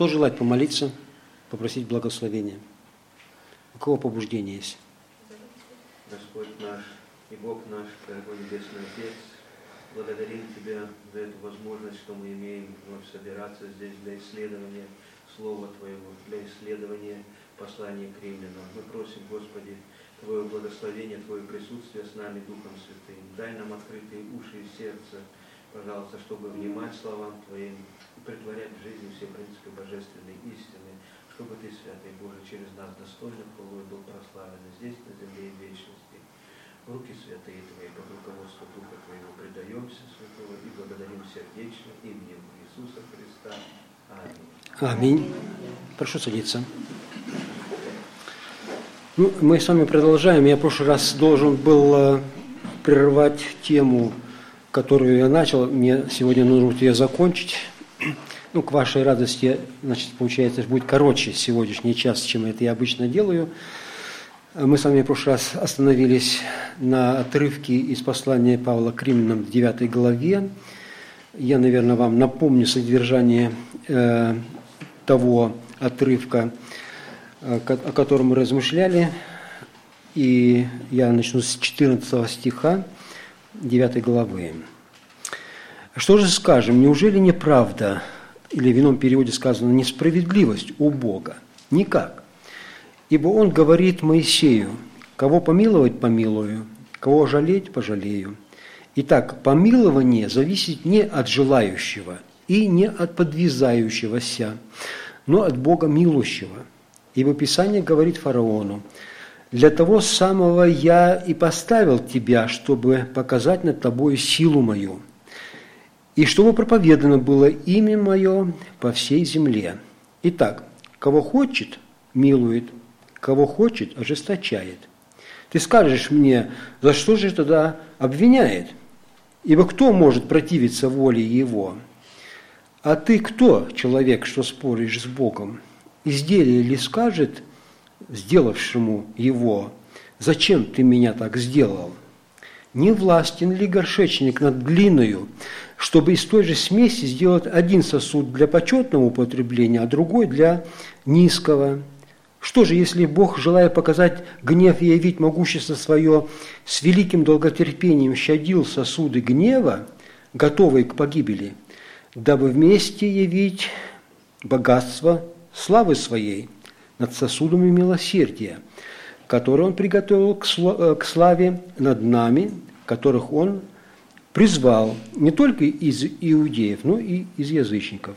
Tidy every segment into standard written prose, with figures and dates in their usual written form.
Кто желает помолиться, попросить благословения? У кого побуждение есть? Господь наш и Бог наш, дорогой Небесный Отец, благодарим Тебя за эту возможность, что мы имеем вновь собираться здесь для исследования Слова Твоего, для исследования послания к римлянам. Мы просим, Господи, Твое благословение, Твое присутствие с нами, Духом Святым. Дай нам открытые уши и сердце, пожалуйста, чтобы внимать словам Твоим и претворять в жизнь все принципы божественной истины, чтобы Ты, Святый Боже, через нас достойно хвалой был прославлен здесь, на земле и в вечности. В руки святые Твои, под руководством Духа Твоего предаемся, Святого, и благодарим сердечно именем Иисуса Христа. Аминь. Аминь. Прошу садиться. Мы с вами продолжаем. Я в прошлый раз должен был прервать тему, которую я начал. Мне сегодня нужно ее закончить. К вашей радости, значит, получается, будет короче сегодняшний час, чем это я обычно делаю. Мы с вами в прошлый раз остановились на отрывке из послания Павла к римлянам в 9 главе. Я, наверное, вам напомню содержание того отрывка, о котором мы размышляли. И я начну с 14 стиха 9 главы. «Что же скажем? Неужели неправда, или в ином переводе сказано несправедливость у Бога? Никак. Ибо Он говорит Моисею: кого помиловать, помилую, кого жалеть, пожалею. Итак, помилование зависит не от желающего и не от подвизающегося, но от Бога милующего. Ибо Писание говорит фараону: для того самого я и поставил тебя, чтобы показать над тобою силу мою, и чтобы проповедано было имя мое по всей земле. Итак, кого хочет, милует, кого хочет, ожесточает. Ты скажешь мне, за что же тогда обвиняет? Ибо кто может противиться воле его? А ты кто, человек, что споришь с Богом? Изделие ли скажет сделавшему его: зачем ты меня так сделал? Не властен ли горшечник над глиною, чтобы из той же смеси сделать один сосуд для почетного употребления, а другой для низкого? Что же, если Бог, желая показать гнев и явить могущество свое, с великим долготерпением щадил сосуды гнева, готовые к погибели, дабы вместе явить богатство славы своей над сосудами милосердия, которые Он приготовил к славе над нами, которых Он призвал не только из иудеев, но и из язычников».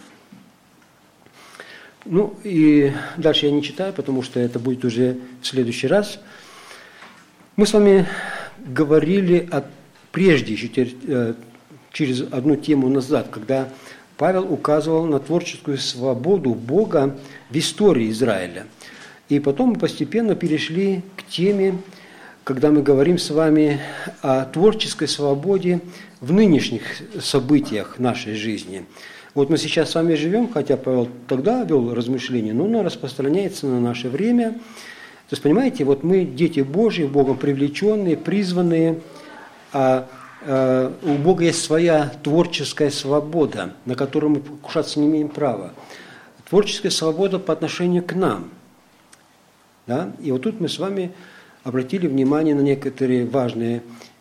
И дальше я не читаю, потому что это будет уже в следующий раз. Мы с вами говорили прежде, еще через одну тему назад, когда Павел указывал на творческую свободу Бога в истории Израиля. И потом мы постепенно перешли к теме, когда мы говорим с вами о творческой свободе в нынешних событиях нашей жизни. Вот мы сейчас с вами живем, хотя Павел тогда вел размышления, но оно распространяется на наше время. То есть, понимаете, вот мы дети Божьи, Богом привлеченные, призванные, а у Бога есть своя творческая свобода, на которую мы покушаться не имеем права. Творческая свобода по отношению к нам. Да? И вот тут мы с вами обратили внимание на некоторые важные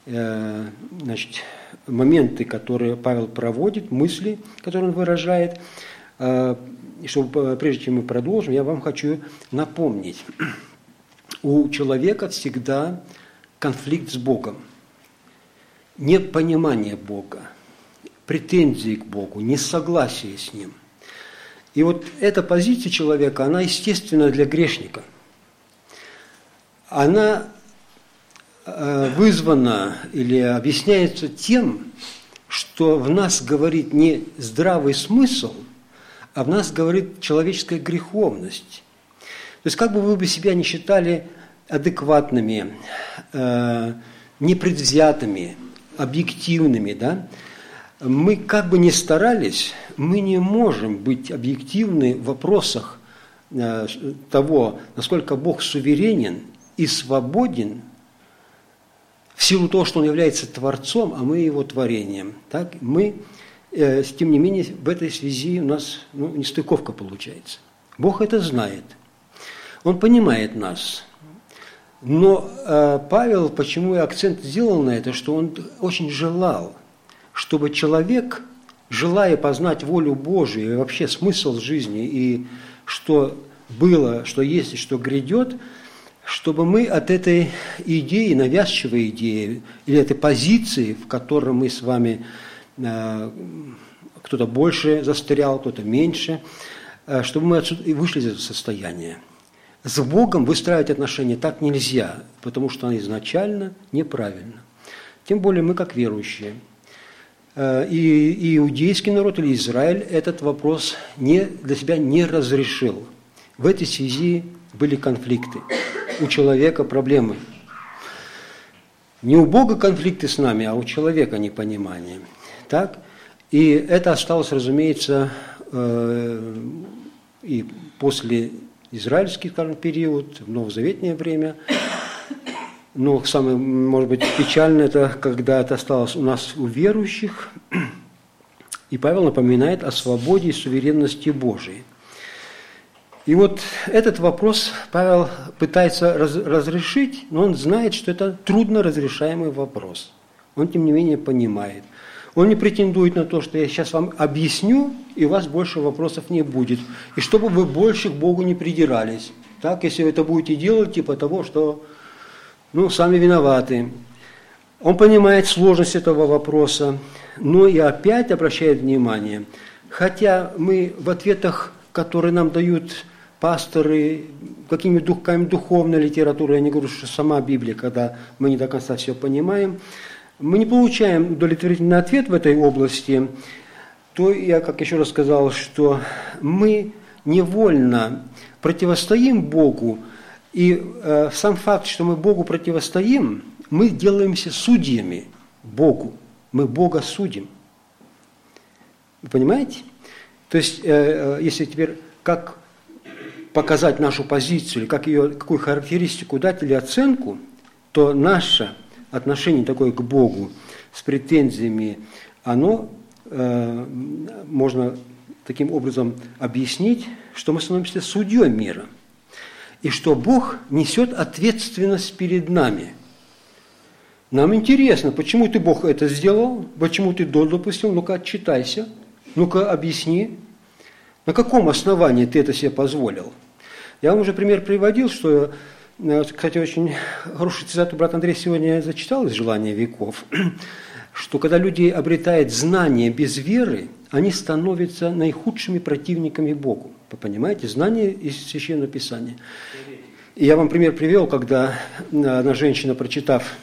моменты, которые Павел проводит, мысли, которые он выражает. И чтобы, прежде чем мы продолжим, я вам хочу напомнить. У человека всегда конфликт с Богом, непонимание Бога, претензии к Богу, несогласие с Ним. И вот эта позиция человека, она естественна для грешника. Она вызвана или объясняется тем, что в нас говорит не здравый смысл, а в нас говорит человеческая греховность. То есть как бы вы себя не считали адекватными, непредвзятыми, объективными, да, мы как бы ни старались, мы не можем быть объективны в вопросах того, насколько Бог суверенен и свободен в силу того, что Он является Творцом, а мы Его творением. Так? Мы тем не менее, в этой связи у нас нестыковка получается. Бог это знает. Он понимает нас. Но Павел, почему я акцент сделал на это, что он очень желал, чтобы человек, желая познать волю Божию и вообще смысл жизни, и что было, что есть и что грядет, чтобы мы от этой идеи, навязчивой идеи, или этой позиции, в которой мы с вами, кто-то больше застрял, кто-то меньше, чтобы мы отсюда и вышли из этого состояния. С Богом выстраивать отношения так нельзя, потому что оно изначально неправильно. Тем более мы как верующие. И иудейский народ или Израиль этот вопрос для себя не разрешил. В этой связи были конфликты. У человека проблемы. Не у Бога конфликты с нами, а у человека непонимание. Так? И это осталось, разумеется, и после израильский, скажем, период, в новозаветное время. Но самое, может быть, печальное, это когда это осталось у нас, у верующих. И Павел напоминает о свободе и суверенности Божией. И вот этот вопрос Павел пытается разрешить, но он знает, что это трудно разрешаемый вопрос. Он, тем не менее, понимает. Он не претендует на то, что я сейчас вам объясню, и у вас больше вопросов не будет. И чтобы вы больше к Богу не придирались. Так, если вы это будете делать, типа того, что сами виноваты. Он понимает сложность этого вопроса, но и опять обращает внимание. Хотя мы в ответах, которые нам дают пасторы, какими-нибудь духовной литературой, я не говорю, что сама Библия, когда мы не до конца все понимаем, мы не получаем удовлетворительный ответ в этой области, то я, как еще раз сказал, что мы невольно противостоим Богу, и сам факт, что мы Богу противостоим, мы делаемся судьями Богу, мы Бога судим. Вы понимаете? То есть, если теперь как показать нашу позицию, или какую характеристику дать или оценку, то наше отношение такое к Богу с претензиями, оно можно таким образом объяснить, что мы становимся судьей мира, и что Бог несет ответственность перед нами. Нам интересно, почему ты, Бог, это сделал, почему ты допустил, ну-ка отчитайся, ну-ка объясни, на каком основании ты это себе позволил. Я вам уже пример приводил, что, кстати, очень хороший цитату брат Андрей сегодня зачитал из «Желания веков», что когда люди обретают знания без веры, они становятся наихудшими противниками Богу. Вы понимаете? Знание из Священного Писания. И я вам пример привел, когда одна женщина, прочитав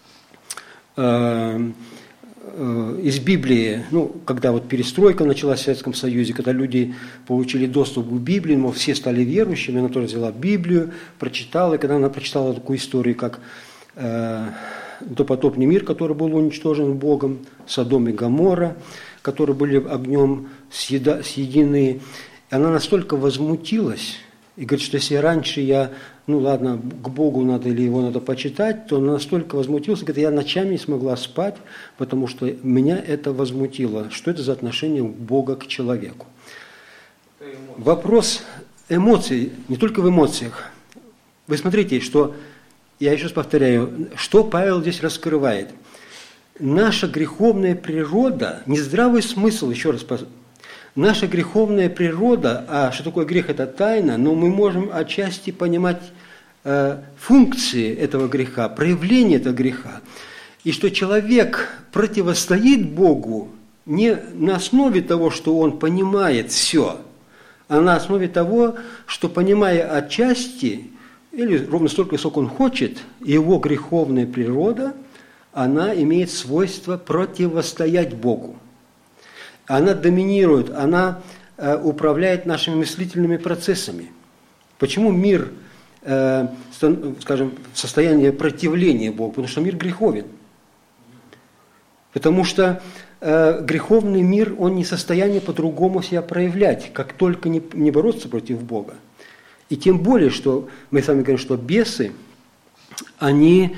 из Библии, когда вот перестройка началась в Советском Союзе, когда люди получили доступ к Библии, все стали верующими, она тоже взяла Библию, прочитала, и когда она прочитала такую историю, как допотопный мир, который был уничтожен Богом, Содом и Гоморра, которые были огнем съедены, она настолько возмутилась и говорит, что если раньше я, к Богу надо или его надо почитать, то она настолько возмутилась, говорит, я ночами не смогла спать, потому что меня это возмутило. Что это за отношение Бога к человеку? Вопрос эмоций, не только в эмоциях. Вы смотрите, что, я еще раз повторяю, что Павел здесь раскрывает. Наша греховная природа, не здравый смысл, еще раз наша греховная природа, а что такое грех, это тайна, но мы можем отчасти понимать функции этого греха, проявление этого греха. И что человек противостоит Богу не на основе того, что он понимает все, а на основе того, что, понимая отчасти, или ровно столько, сколько он хочет, его греховная природа, она имеет свойство противостоять Богу. Она доминирует, она управляет нашими мыслительными процессами. Почему мир, скажем, в состоянии противления Богу? Потому что мир греховен. Потому что греховный мир, он не в состоянии по-другому себя проявлять, как только не бороться против Бога. И тем более, что мы с вами говорим, что бесы, они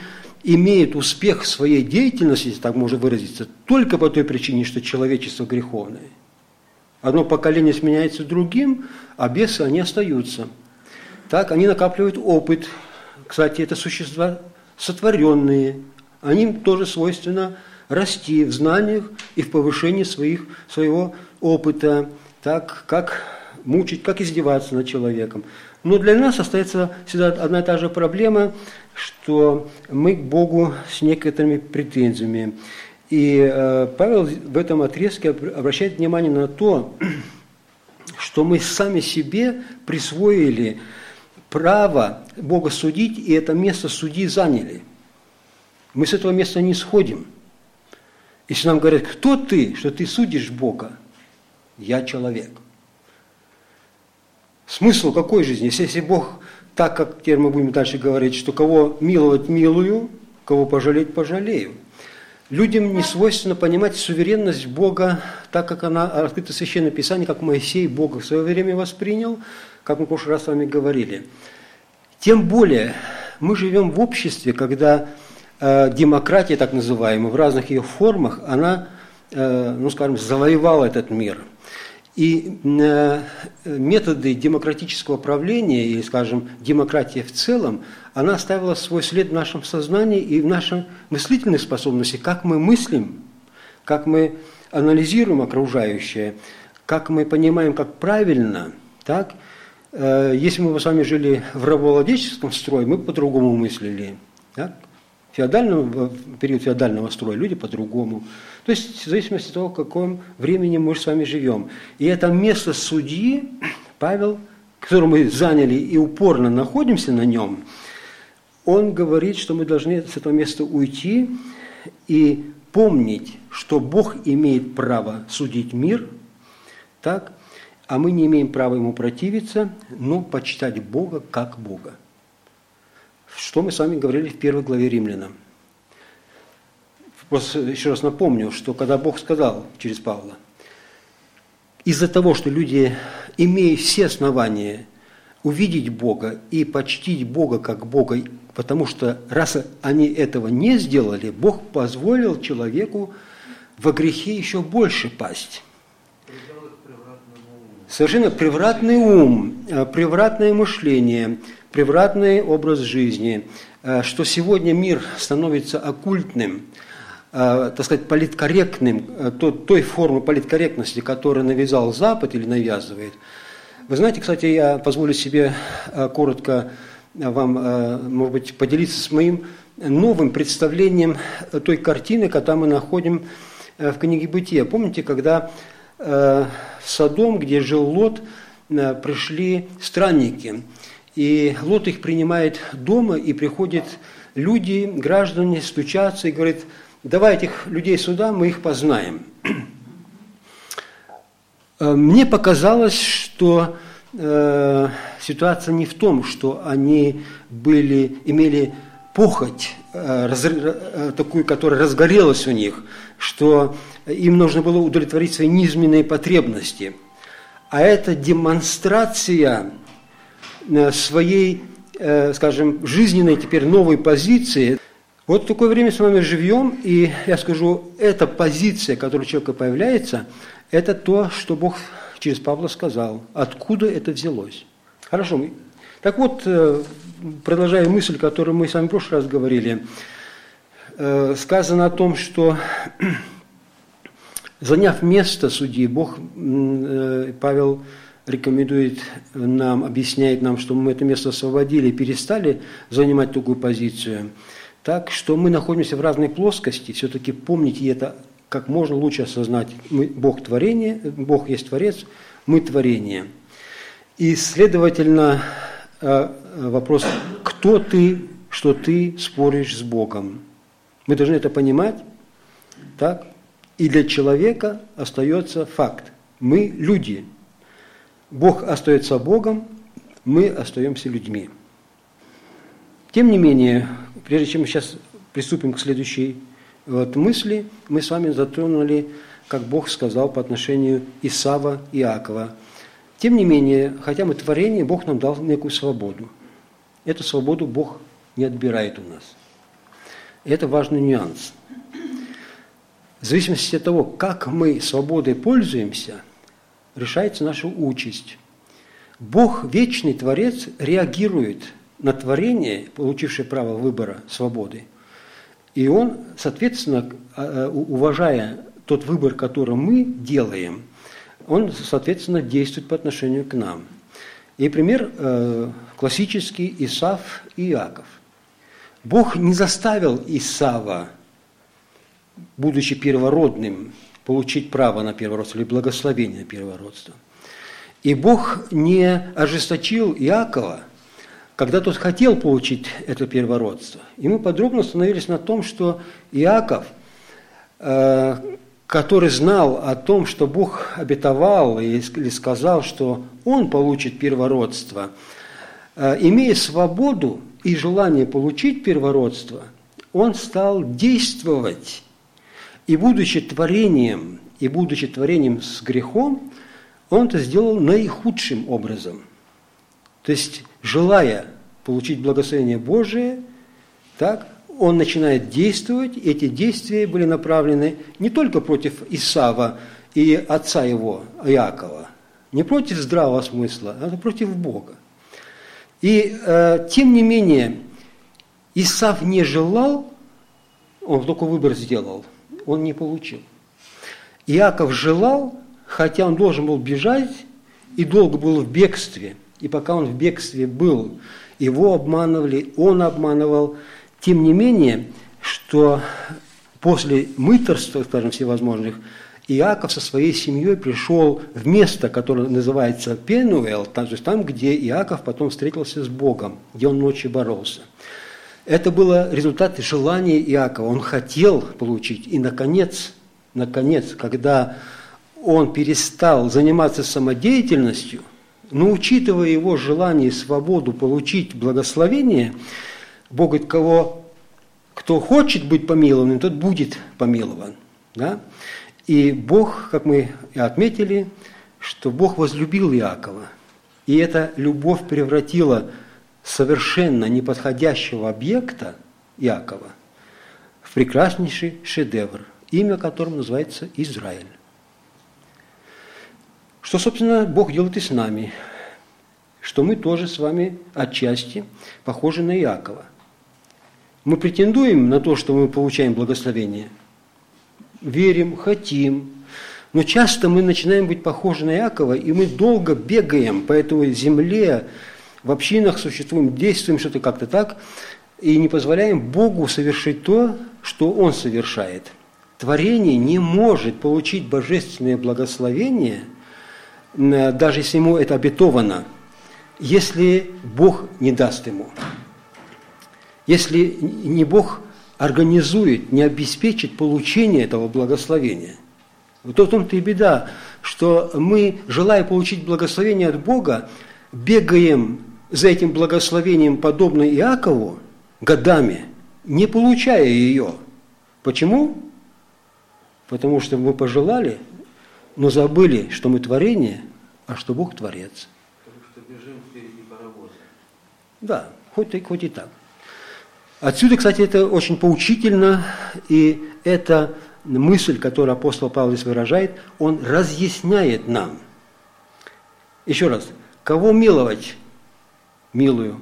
имеет успех в своей деятельности, если так можно выразиться, только по той причине, что человечество греховное. Одно поколение сменяется другим, а бесы, они остаются. Так, они накапливают опыт. Кстати, это существа сотворенные. Им тоже свойственно расти в знаниях и в повышении своего опыта. Так, как мучить, как издеваться над человеком. Но для нас остается всегда одна и та же проблема, что мы к Богу с некоторыми претензиями. И Павел в этом отрезке обращает внимание на то, что мы сами себе присвоили право Бога судить, и это место судьи заняли. Мы с этого места не сходим. Если нам говорят, кто ты, что ты судишь Бога? Я человек. Смысл какой жизни? Если Бог, так как теперь мы будем дальше говорить, что кого миловать милую, кого пожалеть пожалею. Людям не свойственно понимать суверенность Бога, так как она открыта в Священном Писании, как Моисей Бога в свое время воспринял, как мы в прошлый раз с вами говорили. Тем более мы живем в обществе, когда демократия, так называемая, в разных ее формах, она, завоевала этот мир. И методы демократического правления, или, скажем, демократия в целом, она оставила свой след в нашем сознании и в нашей мыслительной способности, как мы мыслим, как мы анализируем окружающее, как мы понимаем, как правильно. Так? Если мы с вами жили в рабовладельческом строе, мы по-другому мыслили. Так? В период феодального строя люди по-другому. То есть в зависимости от того, в каком времени мы с вами живем. И это место судьи, Павел, которое мы заняли и упорно находимся на нем, он говорит, что мы должны с этого места уйти и помнить, что Бог имеет право судить мир, так, а мы не имеем права ему противиться, но почитать Бога как Бога. Что мы с вами говорили в первой главе Римлянам. Просто еще раз напомню, что когда Бог сказал через Павла, из-за того, что люди, имея все основания увидеть Бога и почтить Бога как Бога, потому что раз они этого не сделали, Бог позволил человеку во грехе еще больше пасть. Совершенно превратный ум, превратное мышление, превратный образ жизни, что сегодня мир становится оккультным, так сказать, политкорректным, той формы политкорректности, которую навязал Запад или навязывает. Вы знаете, кстати, я позволю себе коротко вам, может быть, поделиться с моим новым представлением той картины, которую мы находим в книге Бытия. Помните, когда в Содом, где жил Лот, пришли странники, и Лот их принимает дома, и приходят люди, граждане, стучатся и говорят: давай этих людей сюда, мы их познаем. Мне показалось, что ситуация не в том, что они имели похоть, такую, которая разгорелась у них, что им нужно было удовлетворить свои низменные потребности, а это демонстрация своей, скажем, жизненной теперь новой позиции. Вот в такое время с вами живем, и я скажу, эта позиция, которая у человека появляется, это то, что Бог через Павла сказал. Откуда это взялось? Хорошо. Так вот, продолжая мысль, которую мы с вами в прошлый раз говорили, сказано о том, что заняв место судьи, Павел рекомендует нам, объясняет нам, что мы это место освободили и перестали занимать такую позицию. Так что мы находимся в разной плоскости, все-таки помните это как можно лучше осознать. Бог творение, Бог есть Творец, мы творение. И, следовательно, вопрос, кто ты, что ты споришь с Богом. Мы должны это понимать, так? И для человека остается факт. Мы люди. Бог остается Богом, мы остаемся людьми. Тем не менее, прежде чем мы сейчас приступим к следующей мысли, мы с вами затронули, как Бог сказал по отношению Исава и Иакова. Тем не менее, хотя мы творение, Бог нам дал некую свободу. Эту свободу Бог не отбирает у нас. Это важный нюанс. В зависимости от того, как мы свободой пользуемся, решается наша участь. Бог, вечный Творец, реагирует на творение, получившее право выбора свободы. И Он, соответственно, уважая тот выбор, который мы делаем, Он, соответственно, действует по отношению к нам. И пример классический: Исав и Иаков. Бог не заставил Исава, будучи первородным, получить право на первородство или благословение на первородство. И Бог не ожесточил Иакова, когда тот хотел получить это первородство. И мы подробно остановились на том, что Иаков, который знал о том, что Бог обетовал или сказал, что он получит первородство, имея свободу и желание получить первородство, он стал действовать. И будучи творением с грехом, он это сделал наихудшим образом. То есть, желая получить благословение Божие, так, он начинает действовать. Эти действия были направлены не только против Исава и отца его, Иакова, не против здравого смысла, а против Бога. И тем не менее, Исав не желал, он только выбор сделал, он не получил. Иаков желал, хотя он должен был бежать и долго был в бегстве. И пока он в бегстве был, его обманывали, он обманывал. Тем не менее, что после мытарства, скажем, всевозможных, Иаков со своей семьей пришел в место, которое называется Пенуэл, то есть там, где Иаков потом встретился с Богом, где он ночью боролся. Это было результат желания Иакова. Он хотел получить. И, наконец, когда он перестал заниматься самодеятельностью, но учитывая его желание и свободу получить благословение, Бог говорит: кто хочет быть помилованным, тот будет помилован. Да? И Бог, как мы и отметили, что Бог возлюбил Иакова. И эта любовь превратила совершенно неподходящего объекта Иакова в прекраснейший шедевр, имя которому называется Израиль. Что, собственно, Бог делает и с нами, что мы тоже с вами отчасти похожи на Иакова. Мы претендуем на то, что мы получаем благословение, верим, хотим, но часто мы начинаем быть похожи на Иакова, и мы долго бегаем по этой земле, в общинах существуем, действуем что-то как-то так, и не позволяем Богу совершить то, что Он совершает. Творение не может получить божественное благословение, даже если ему это обетовано, если Бог не даст ему. Если не Бог организует, не обеспечит получение этого благословения. Вот в том-то и беда, что мы, желая получить благословение от Бога, бегаем за этим благословением, подобно Иакову, годами, не получая ее. Почему? Потому что мы пожелали, но забыли, что мы творение, а что Бог творец. Потому что бежим впереди паровоза. Да, хоть и так. Отсюда, кстати, это очень поучительно, и эта мысль, которую апостол Павел здесь выражает, он разъясняет нам. Еще раз, кого миловать? Милую.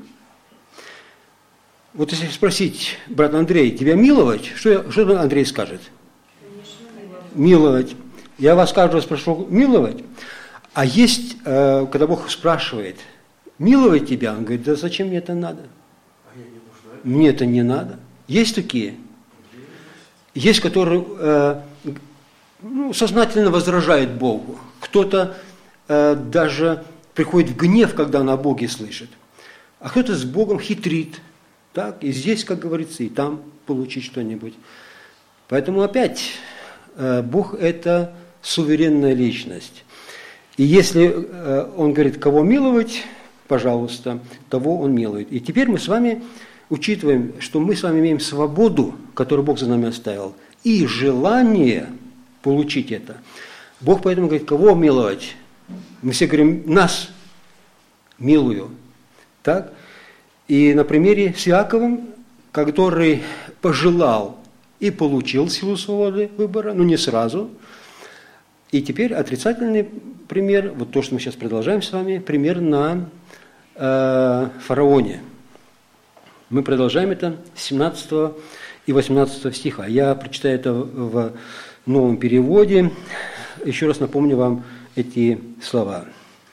Вот если спросить, брат Андрей, тебя миловать, что Андрей скажет? Миловать. Я вас каждый раз прошу миловать. А есть, когда Бог спрашивает, миловать тебя, он говорит: да зачем мне это надо? Мне это не надо. Есть такие. Есть, которые сознательно возражают Богу. Кто-то даже приходит в гнев, когда на Боге слышит. А кто-то с Богом хитрит. Так, и здесь, как говорится, и там получить что-нибудь. Поэтому опять, Бог – это суверенная личность. И если Он говорит, кого миловать, пожалуйста, того Он милует. И теперь мы с вами учитываем, что мы с вами имеем свободу, которую Бог за нами оставил, и желание получить это. Бог поэтому говорит, кого миловать? Мы все говорим, нас милую. Так? И на примере с Иаковом который пожелал и получил силу свободы выбора, но не сразу. И теперь отрицательный пример, вот то, что мы сейчас продолжаем с вами, пример на фараоне. Мы продолжаем это с 17 и 18 стиха. Я прочитаю это в новом переводе. Еще раз напомню вам эти слова.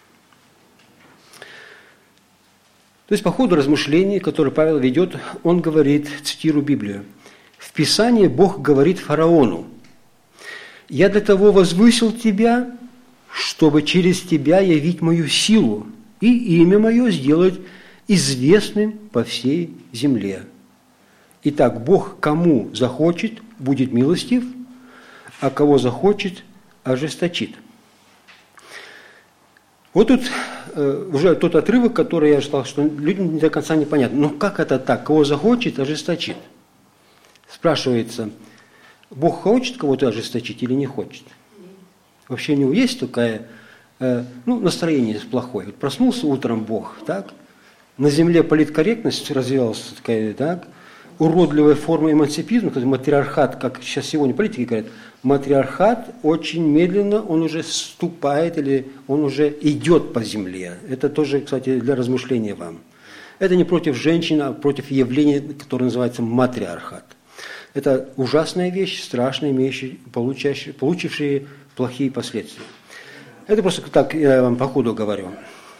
То есть по ходу размышлений, которые Павел ведет, он говорит, цитирую Библию: «В Писании Бог говорит фараону: я для того возвысил тебя, чтобы через тебя явить мою силу и имя мое сделать известным по всей земле. Итак, Бог кому захочет, будет милостив, а кого захочет, ожесточит». Вот тут уже тот отрывок, который я читал, что людям не до конца непонятно. Но как это так? Кого захочет, ожесточит? Спрашивается, Бог хочет кого-то ожесточить или не хочет? Вообще у него есть такое, настроение плохое. Вот проснулся утром Бог, так? На земле политкорректность развивалась, такая, так? Уродливая форма эмансипизма, матриархат, как сейчас сегодня политики говорят, матриархат очень медленно, он уже ступает или он уже идет по земле. Это тоже, кстати, для размышления вам. Это не против женщин, а против явления, которое называется матриархат. Это ужасная вещь, страшная, получившая плохие последствия. Это просто так я вам по ходу говорю.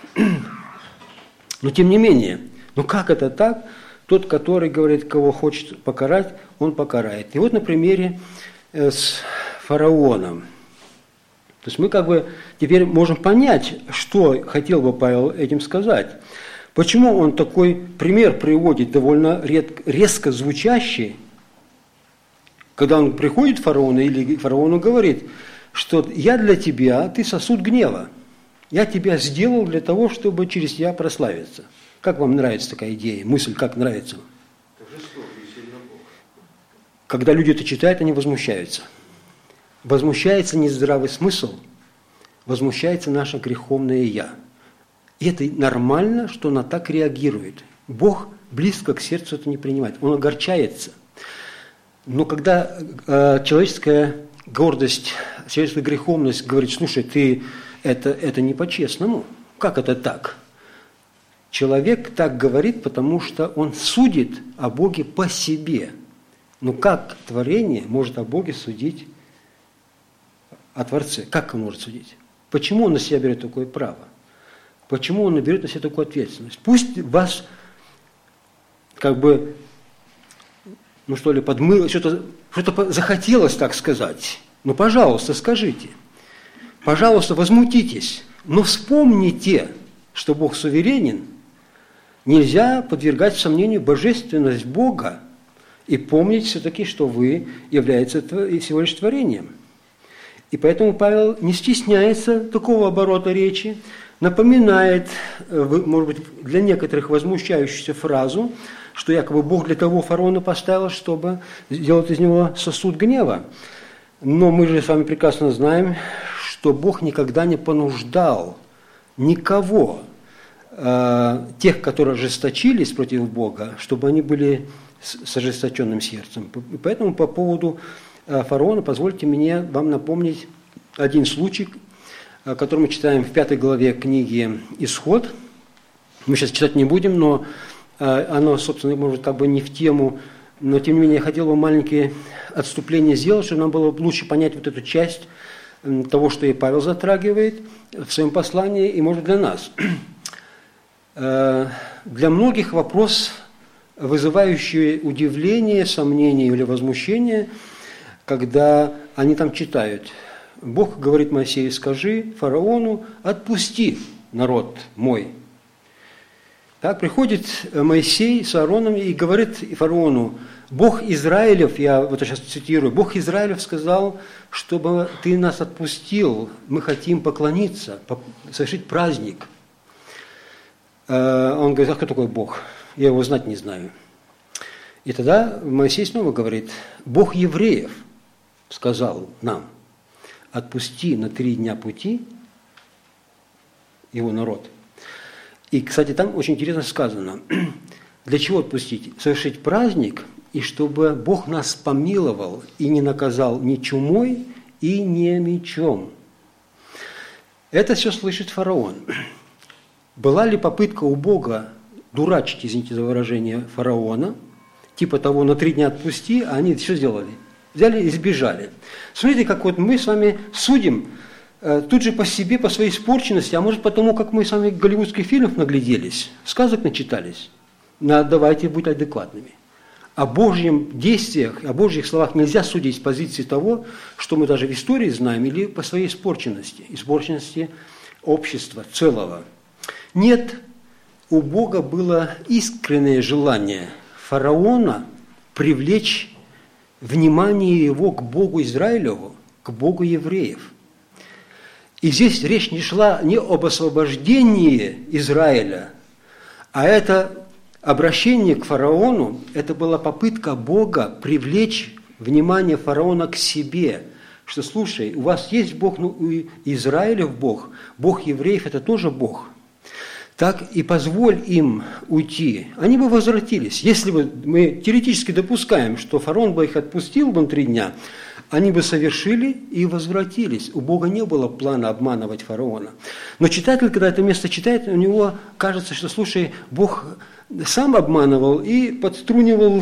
Но тем не менее, как это так? Тот, который говорит, кого хочет покарать, он покарает. И вот на примере с фараоном. То есть мы теперь можем понять, что хотел бы Павел этим сказать. Почему он такой пример приводит, довольно резко звучащий, когда он приходит к фараону или фараону говорит, что я для тебя, ты сосуд гнева. Я тебя сделал для того, чтобы через тебя прославиться. Как вам нравится такая идея, мысль, как нравится? Когда люди это читают, они возмущаются. Возмущается не здравый смысл, возмущается наше греховное «я». И это нормально, что она так реагирует. Бог близко к сердцу это не принимает, он огорчается. Но когда человеческая гордость, человеческая греховность говорит, слушай, это не по-честному, как это так? Человек так говорит, потому что он судит о Боге по себе. Но как творение может о Боге судить о Творце? Как он может судить? Почему он на себя берет такое право? Почему он берет на себя такую ответственность? Пусть вас подмыло, что-то захотелось так сказать. Пожалуйста, скажите. Пожалуйста, возмутитесь. Но вспомните, что Бог суверенен. Нельзя подвергать сомнению божественность Бога и помнить все-таки, что вы являетесь всего лишь творением. И поэтому Павел не стесняется такого оборота речи, напоминает, может быть, для некоторых возмущающуюся фразу, что якобы Бог для того фараона поставил, чтобы сделать из него сосуд гнева. Но мы же с вами прекрасно знаем, что Бог никогда не понуждал никого, тех, которые ожесточились против Бога, чтобы они были с ожесточенным сердцем. И поэтому по поводу фараона позвольте мне вам напомнить один случай, который мы читаем в 5 главе книги «Исход». Мы сейчас читать не будем, но оно, собственно, может не в тему, но тем не менее я хотел бы маленькие отступления сделать, чтобы нам было лучше понять вот эту часть того, что и Павел затрагивает в своем послании, и, может, для нас. Для многих вопрос, вызывающий удивление, сомнение или возмущение, когда они там читают. Бог говорит Моисею: скажи фараону, отпусти народ мой. Так приходит Моисей с Аароном и говорит фараону: Бог Израилев, я вот сейчас цитирую, Бог Израилев сказал, чтобы ты нас отпустил, мы хотим поклониться, совершить праздник. Он говорит: а кто такой Бог? Я его знать не знаю. И тогда Моисей снова говорит: Бог евреев сказал нам: отпусти на 3 дня пути его народ. И, кстати, там очень интересно сказано: Для чего отпустить? Совершить праздник, и чтобы Бог нас помиловал и не наказал ни чумой и ни мечом. Это все слышит фараон. Была ли попытка у Бога дурачить, извините за выражение, фараона, типа того, на 3 дня отпусти, а они что сделали? Взяли и сбежали. Смотрите, как вот мы с вами судим тут же по себе, по своей испорченности, а может потому, как мы с вами голливудских фильмов нагляделись, сказок начитались. Давайте быть адекватными. О Божьих действиях, о Божьих словах нельзя судить с позиции того, что мы даже в истории знаем, или по своей испорченности общества целого. Нет, у Бога было искреннее желание фараона привлечь внимание его к Богу Израилеву, к Богу евреев. И здесь речь не шла не об освобождении Израиля, а это обращение к фараону, это была попытка Бога привлечь внимание фараона к себе, что, слушай, у вас есть Бог, ну, у Израилев Бог, Бог евреев – это тоже Бог. Так и позволь им уйти, они бы возвратились. Если бы мы теоретически допускаем, что фараон бы их отпустил бы на 3 дня, они бы совершили и возвратились. У Бога не было плана обманывать фараона. Но читатель, когда это место читает, у него кажется, что, слушай, Бог сам обманывал и подструнивал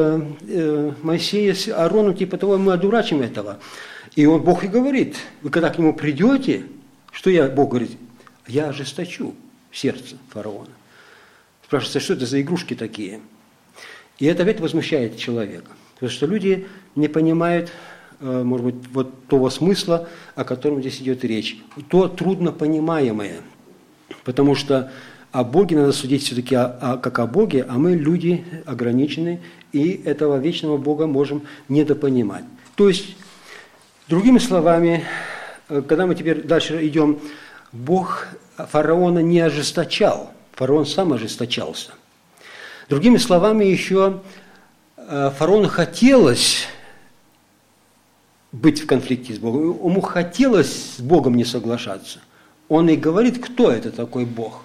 Моисея с Аароном, типа того, мы одурачим этого. И Бог и говорит, вы когда к нему придете, что Бог говорит, я ожесточу сердце фараона. Спрашивается, что это за игрушки такие? И это опять возмущает человека. Потому что люди не понимают, может быть, вот того смысла, о котором здесь идет речь. То трудно понимаемое. Потому что о Боге надо судить все-таки как о Боге, а мы люди ограничены, и этого вечного Бога можем недопонимать. То есть, другими словами, когда мы теперь дальше идем, Бог фараона не ожесточал, фараон сам ожесточался. Другими словами, еще фараону хотелось быть в конфликте с Богом, ему хотелось с Богом не соглашаться. Он и говорит, кто это такой Бог.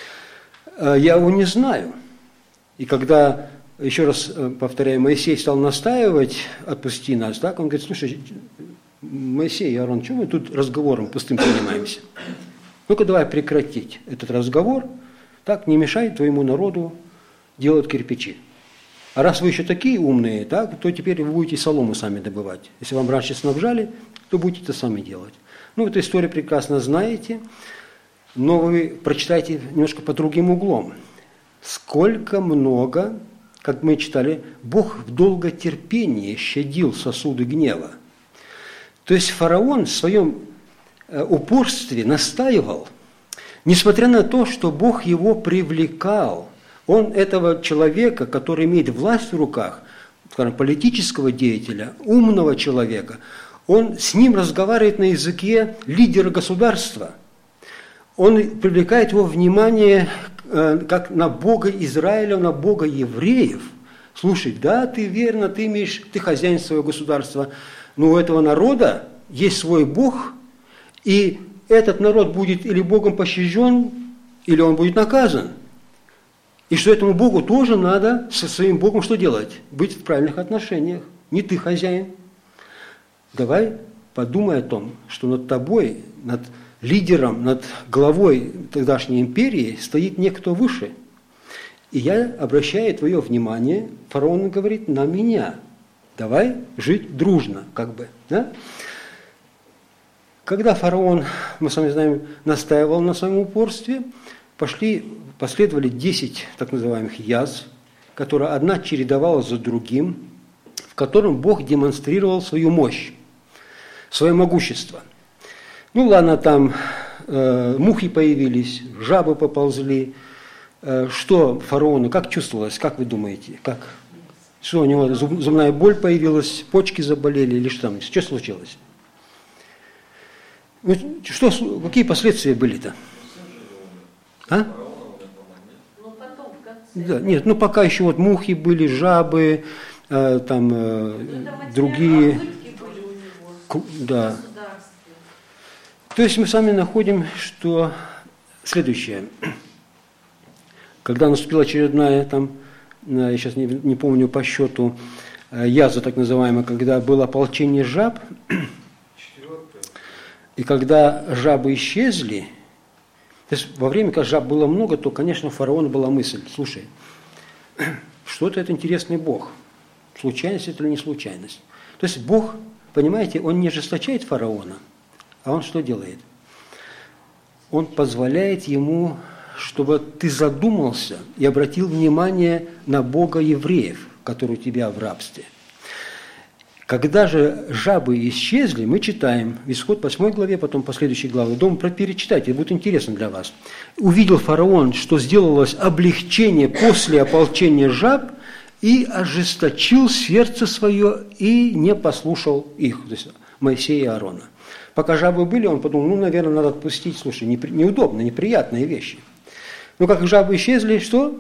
Я его не знаю. И когда, еще раз повторяю, Моисей стал настаивать, отпусти нас, так, он говорит, слушай, Моисей и Аарон, чего мы тут разговором пустым занимаемся? Ну-ка давай прекратить этот разговор, так, не мешай твоему народу делать кирпичи. А раз вы еще такие умные, так, то теперь вы будете солому сами добывать. Если вам раньше снабжали, то будете это сами делать. Ну, эту историю прекрасно знаете, но вы прочитайте немножко по другим углом. Сколько много, как мы читали, Бог в долготерпении щадил сосуды гнева. То есть фараон в своем упорстве настаивал, несмотря на то, что Бог его привлекал. Он этого человека, который имеет власть в руках, скажем, политического деятеля, умного человека, он с ним разговаривает на языке лидера государства. Он привлекает его внимание как на Бога Израиля, на Бога евреев. Слушай, да, ты верно, ты хозяин своего государства, но у этого народа есть свой Бог, и этот народ будет или Богом пощажен, или он будет наказан. И что этому Богу тоже надо со своим Богом что делать? Быть в правильных отношениях. Не ты хозяин. Давай подумай о том, что над тобой, над лидером, над главой тогдашней империи стоит некто выше. И я обращаю твое внимание, фараон говорит, на меня. Давай жить дружно, как бы. Да? Когда фараон, мы с вами знаем, настаивал на своем упорстве, последовали 10 так называемых язв, которые одна чередовалась за другим, в котором Бог демонстрировал свою мощь, свое могущество. Ну ладно, там мухи появились, жабы поползли. Что фараону, как чувствовалось, как вы думаете? Что у него, зубная боль появилась, почки заболели или что там? Что случилось? Какие последствия были-то? А? Да, нет, пока еще вот мухи были, жабы, другие. Да. То есть мы сами находим, что следующее. Когда наступила очередная я сейчас не помню по счету, язва так называемая, когда было ополчение жаб, и когда жабы исчезли, то есть во время, когда жаб было много, то, конечно, у фараона была мысль: слушай, что-то это интересный Бог, случайность это или не случайность. То есть Бог, понимаете, Он не ожесточает фараона, а Он что делает? Он позволяет ему, чтобы ты задумался и обратил внимание на Бога евреев, который у тебя в рабстве. Когда же жабы исчезли, мы читаем Исход 8 главе, потом последующие главы. Дома перечитайте, это будет интересно для вас. Увидел фараон, что сделалось облегчение после ополчения жаб, и ожесточил сердце свое, и не послушал их, то есть Моисея и Аарона. Пока жабы были, он подумал, наверное, надо отпустить, слушай, неудобно, неприятные вещи. Но как жабы исчезли, что?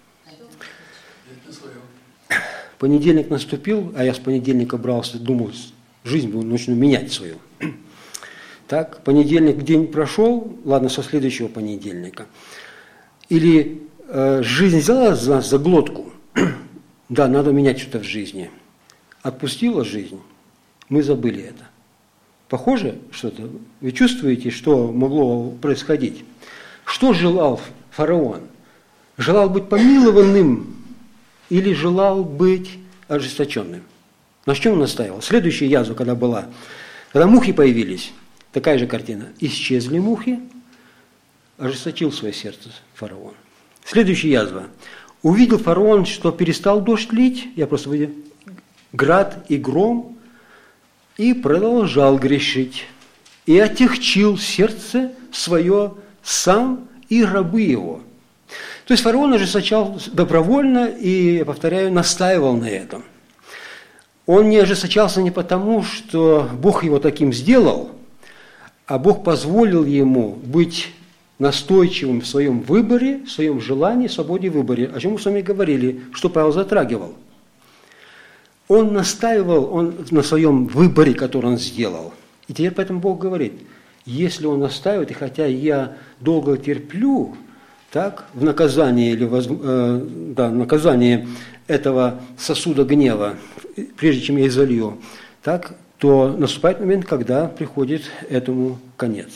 Понедельник наступил, а я с понедельника брался, думал, жизнь начну менять свою. Так, понедельник, день прошел, ладно, со следующего понедельника. Или жизнь взяла нас за глотку, да, надо менять что-то в жизни. Отпустила жизнь, мы забыли это. Похоже что-то? Вы чувствуете, что могло происходить? Что желал фараон? Желал быть помилованным или желал быть ожесточенным? На чем он настаивал? Следующая язва, когда была, когда мухи появились, такая же картина. Исчезли мухи, ожесточил свое сердце фараон. Следующая язва. Увидел фараон, что перестал дождь лить, я просто выйду, град и гром, и продолжал грешить, и отягчил сердце свое сам и рабы его. То есть фараон ожесточал добровольно и, я повторяю, настаивал на этом. Он не ожесточался не потому, что Бог его таким сделал, а Бог позволил ему быть настойчивым в своем выборе, в своем желании, свободе выбора. О чем мы с вами говорили, что Павел затрагивал. Он настаивал на своем выборе, который он сделал. И теперь поэтому Бог говорит, если он настаивает, и хотя я долго терплю, так, в наказании, наказании этого сосуда гнева, прежде чем я изолью, так, то наступает момент, когда приходит этому конец.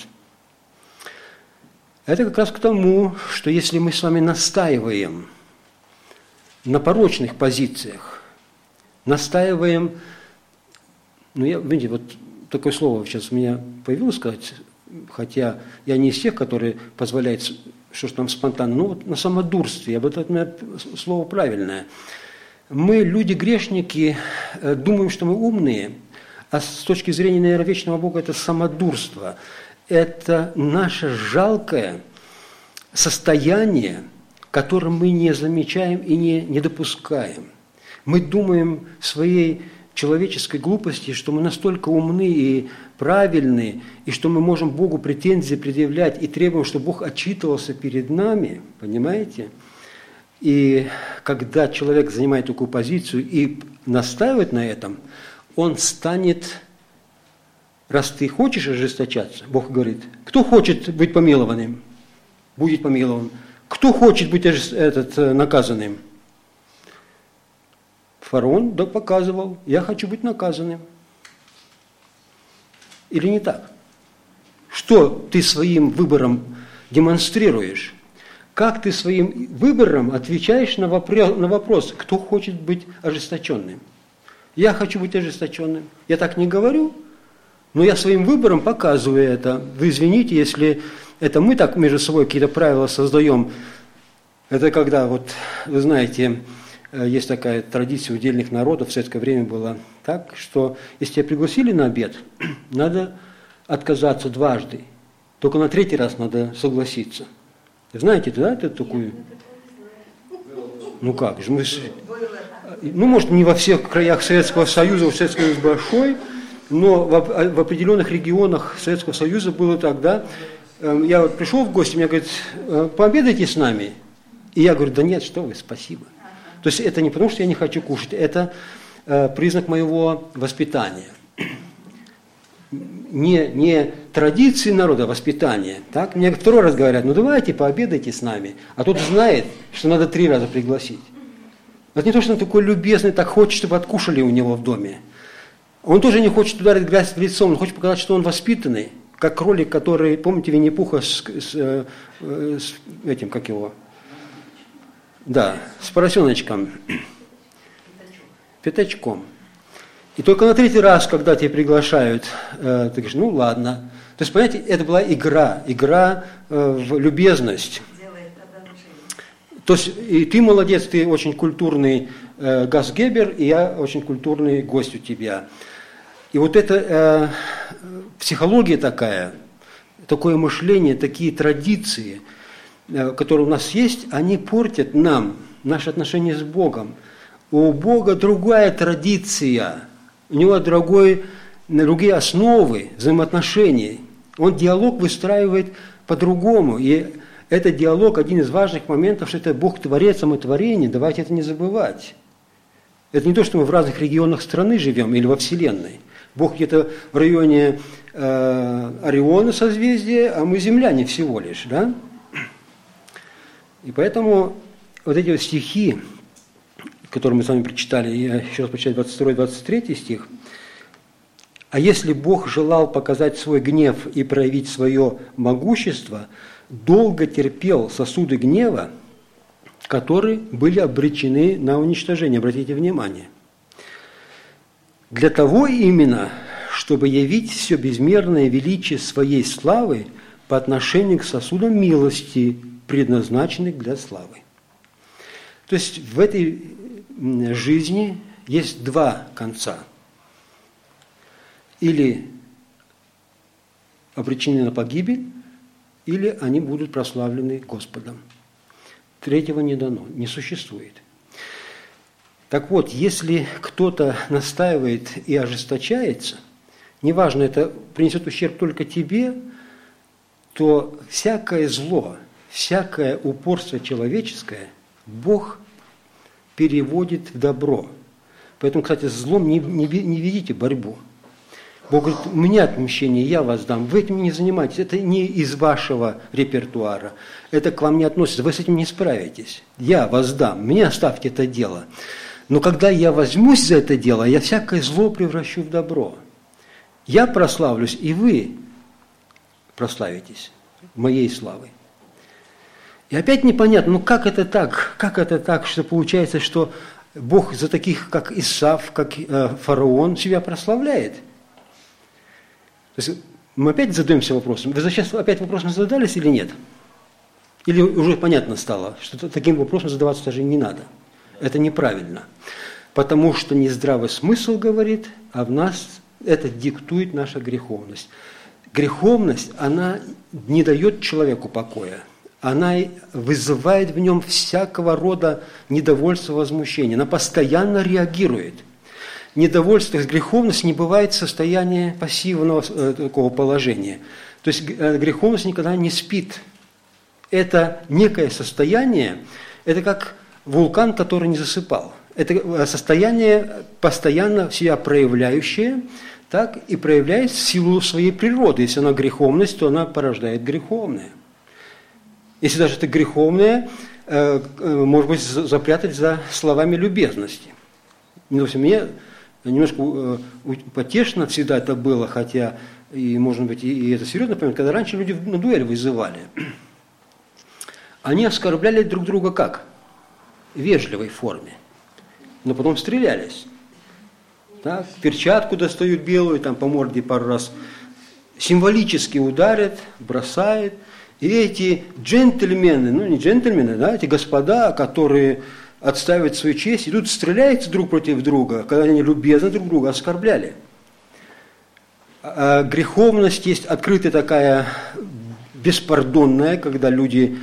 Это как раз к тому, что если мы с вами настаиваем на порочных позициях, настаиваем, видите, вот такое слово сейчас у меня появилось сказать, хотя я не из тех, которые позволяют, что ж там спонтанно, вот на самодурстве, об этом слово правильное. Мы, люди-грешники, думаем, что мы умные, а с точки зрения, наверное, вечного Бога, это самодурство. Это наше жалкое состояние, которое мы не замечаем и не допускаем. Мы думаем своей человеческой глупости, что мы настолько умны и правильны, и что мы можем Богу претензии предъявлять и требуем, чтобы Бог отчитывался перед нами, понимаете? И когда человек занимает такую позицию и настаивает на этом, он станет... Раз ты хочешь ожесточаться, Бог говорит, кто хочет быть помилованным, будет помилован. Кто хочет быть наказанным? Фараон показывал, я хочу быть наказанным. Или не так? Что ты своим выбором демонстрируешь? Как ты своим выбором отвечаешь на вопрос, кто хочет быть ожесточенным? Я хочу быть ожесточенным. Я так не говорю, но я своим выбором показываю это. Вы извините, если это мы так между собой какие-то правила создаем. Это когда, вот, вы знаете, есть такая традиция у удельных народов, в советское время была так, что если тебя пригласили на обед, надо отказаться дважды. Только на третий раз надо согласиться. Знаете, да, это такую? Ну как же, может, не во всех краях Советского Союза, Советский Союз большой, но в определенных регионах Советского Союза было тогда. Я вот пришел в гости, мне говорят, пообедайте с нами. И я говорю, да нет, что вы, спасибо. То есть это не потому, что я не хочу кушать, это признак моего воспитания. Не традиции народа, а воспитания. Так? Мне второй раз говорят, ну давайте пообедайте с нами. А тот знает, что надо 3 раза пригласить. Это не то, что он такой любезный, так хочет, чтобы откушали у него в доме. Он тоже не хочет ударить грязь в лицо, он хочет показать, что он воспитанный, как кролик, который, помните, Винни-Пуха с этим, как его? Да, с поросеночком. Пятачком. И только на 3-й раз, когда тебя приглашают, ты говоришь, ну ладно. То есть, понимаете, это была игра в любезность. То есть, и ты молодец, ты очень культурный гастгебер, и я очень культурный гость у тебя. И вот это психология такая, такое мышление, такие традиции, которые у нас есть, они портят нам наши отношения с Богом. У Бога другая традиция, у Него другие основы взаимоотношений. Он диалог выстраивает по-другому. И этот диалог, один из важных моментов, что это Бог Творец, а мы творение, давайте это не забывать. Это не то, что мы в разных регионах страны живем или во Вселенной. Бог где-то в районе Ориона созвездия, а мы земляне всего лишь. Да? И поэтому вот эти вот стихи, которые мы с вами прочитали, я еще раз прочитаю 22-23 стих. «А если Бог желал показать свой гнев и проявить свое могущество, долго терпел сосуды гнева, которые были обречены на уничтожение». Обратите внимание. «Для того именно, чтобы явить все безмерное величие своей славы по отношению к сосудам милости, предназначенных для славы». То есть в этой жизни есть два конца. Или обречены на погибель, или они будут прославлены Господом. Третьего не дано, не существует. Так вот, если кто-то настаивает и ожесточается, неважно, это принесет ущерб только тебе, то всякое зло, всякое упорство человеческое Бог переводит в добро. Поэтому, кстати, с злом не ведите борьбу. Бог говорит, у меня отмщение, я вас дам, вы этим не занимаетесь, это не из вашего репертуара, это к вам не относится, вы с этим не справитесь. Я вас дам, мне оставьте это дело. Но когда я возьмусь за это дело, я всякое зло превращу в добро. Я прославлюсь, и вы прославитесь моей славой. И опять непонятно, ну как это так, что получается, что Бог за таких, как Исав, как фараон, себя прославляет. То есть мы опять задаемся вопросом. Вы сейчас опять вопросом задались или нет? Или уже понятно стало, что таким вопросом задаваться даже не надо. Это неправильно. Потому что не здравый смысл говорит, а в нас это диктует наша греховность. Греховность, она не дает человеку покоя. Она вызывает в нем всякого рода недовольство, возмущение. Она постоянно реагирует. Недовольство, греховность не бывает состояния пассивного такого положения. То есть греховность никогда не спит. Это некое состояние, это как вулкан, который не засыпал. Это состояние постоянно себя проявляющее, так и проявляет в силу своей природы. Если она греховность, то она порождает греховное. Если даже это греховное, может быть, запрятать за словами любезности. Допустим, мне немножко потешно всегда это было, хотя, и, может быть, и это серьезно, например, когда раньше люди на дуэль вызывали, они оскорбляли друг друга как? В вежливой форме, но потом стрелялись. Так, перчатку достают белую, там по морде пару раз, символически ударят, бросают. И эти джентльмены, ну не джентльмены, да, эти господа, которые отстаивают свою честь, идут стреляются друг против друга, когда они любезно друг друга оскорбляли. А греховность есть открытая такая, беспардонная, когда люди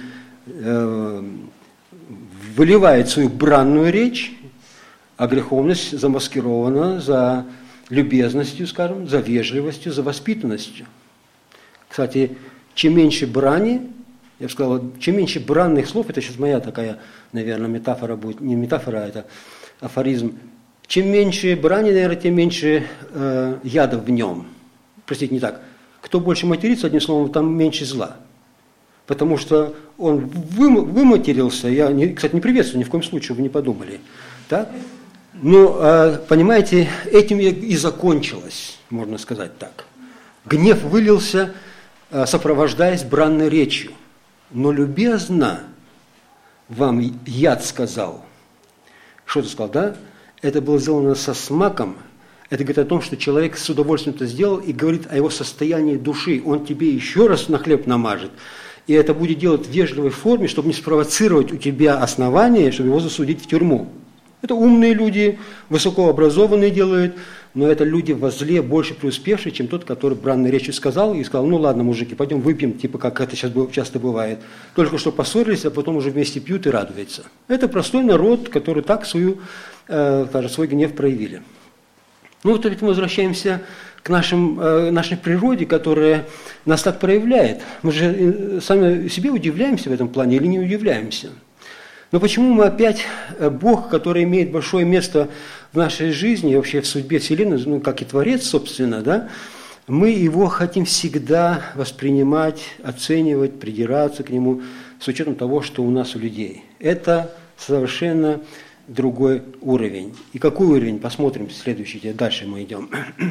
выливают свою бранную речь, а греховность замаскирована за любезностью, скажем, за вежливостью, за воспитанностью. Кстати, чем меньше брани, я бы сказал, чем меньше бранных слов, это сейчас моя такая, наверное, метафора будет, не метафора, а это афоризм. Чем меньше брани, наверное, тем меньше яда в нем. Простите, не так. Кто больше матерится, одним словом, там меньше зла. Потому что он выматерился, я, кстати, не приветствую, ни в коем случае, вы не подумали. Так? Но, понимаете, этим и закончилось, можно сказать так. Гнев вылился, сопровождаясь бранной речью. Но любезно вам яд сказал. Что ты сказал, да? Это было сделано со смаком. Это говорит о том, что человек с удовольствием это сделал и говорит о его состоянии души. Он тебе еще раз на хлеб намажет. И это будет делать в вежливой форме, чтобы не спровоцировать у тебя основания, чтобы его засудить в тюрьму. Это умные люди, высокообразованные делают, но это люди возле больше преуспевшие, чем тот, который бранной речью сказал и сказал, ну ладно, мужики, пойдем выпьем, типа как это сейчас часто бывает. Только что поссорились, а потом уже вместе пьют и радуются. Это простой народ, который так свой гнев проявили. Ну вот теперь мы возвращаемся к нашей природе, которая нас так проявляет. Мы же сами себе удивляемся в этом плане или не удивляемся? Но почему мы опять, Бог, который имеет большое место в нашей жизни, вообще в судьбе Вселенной, ну, как и Творец, собственно, да, мы его хотим всегда воспринимать, оценивать, придираться к нему с учетом того, что у нас у людей. Это совершенно другой уровень. И какой уровень? Посмотрим следующий, дальше мы идем.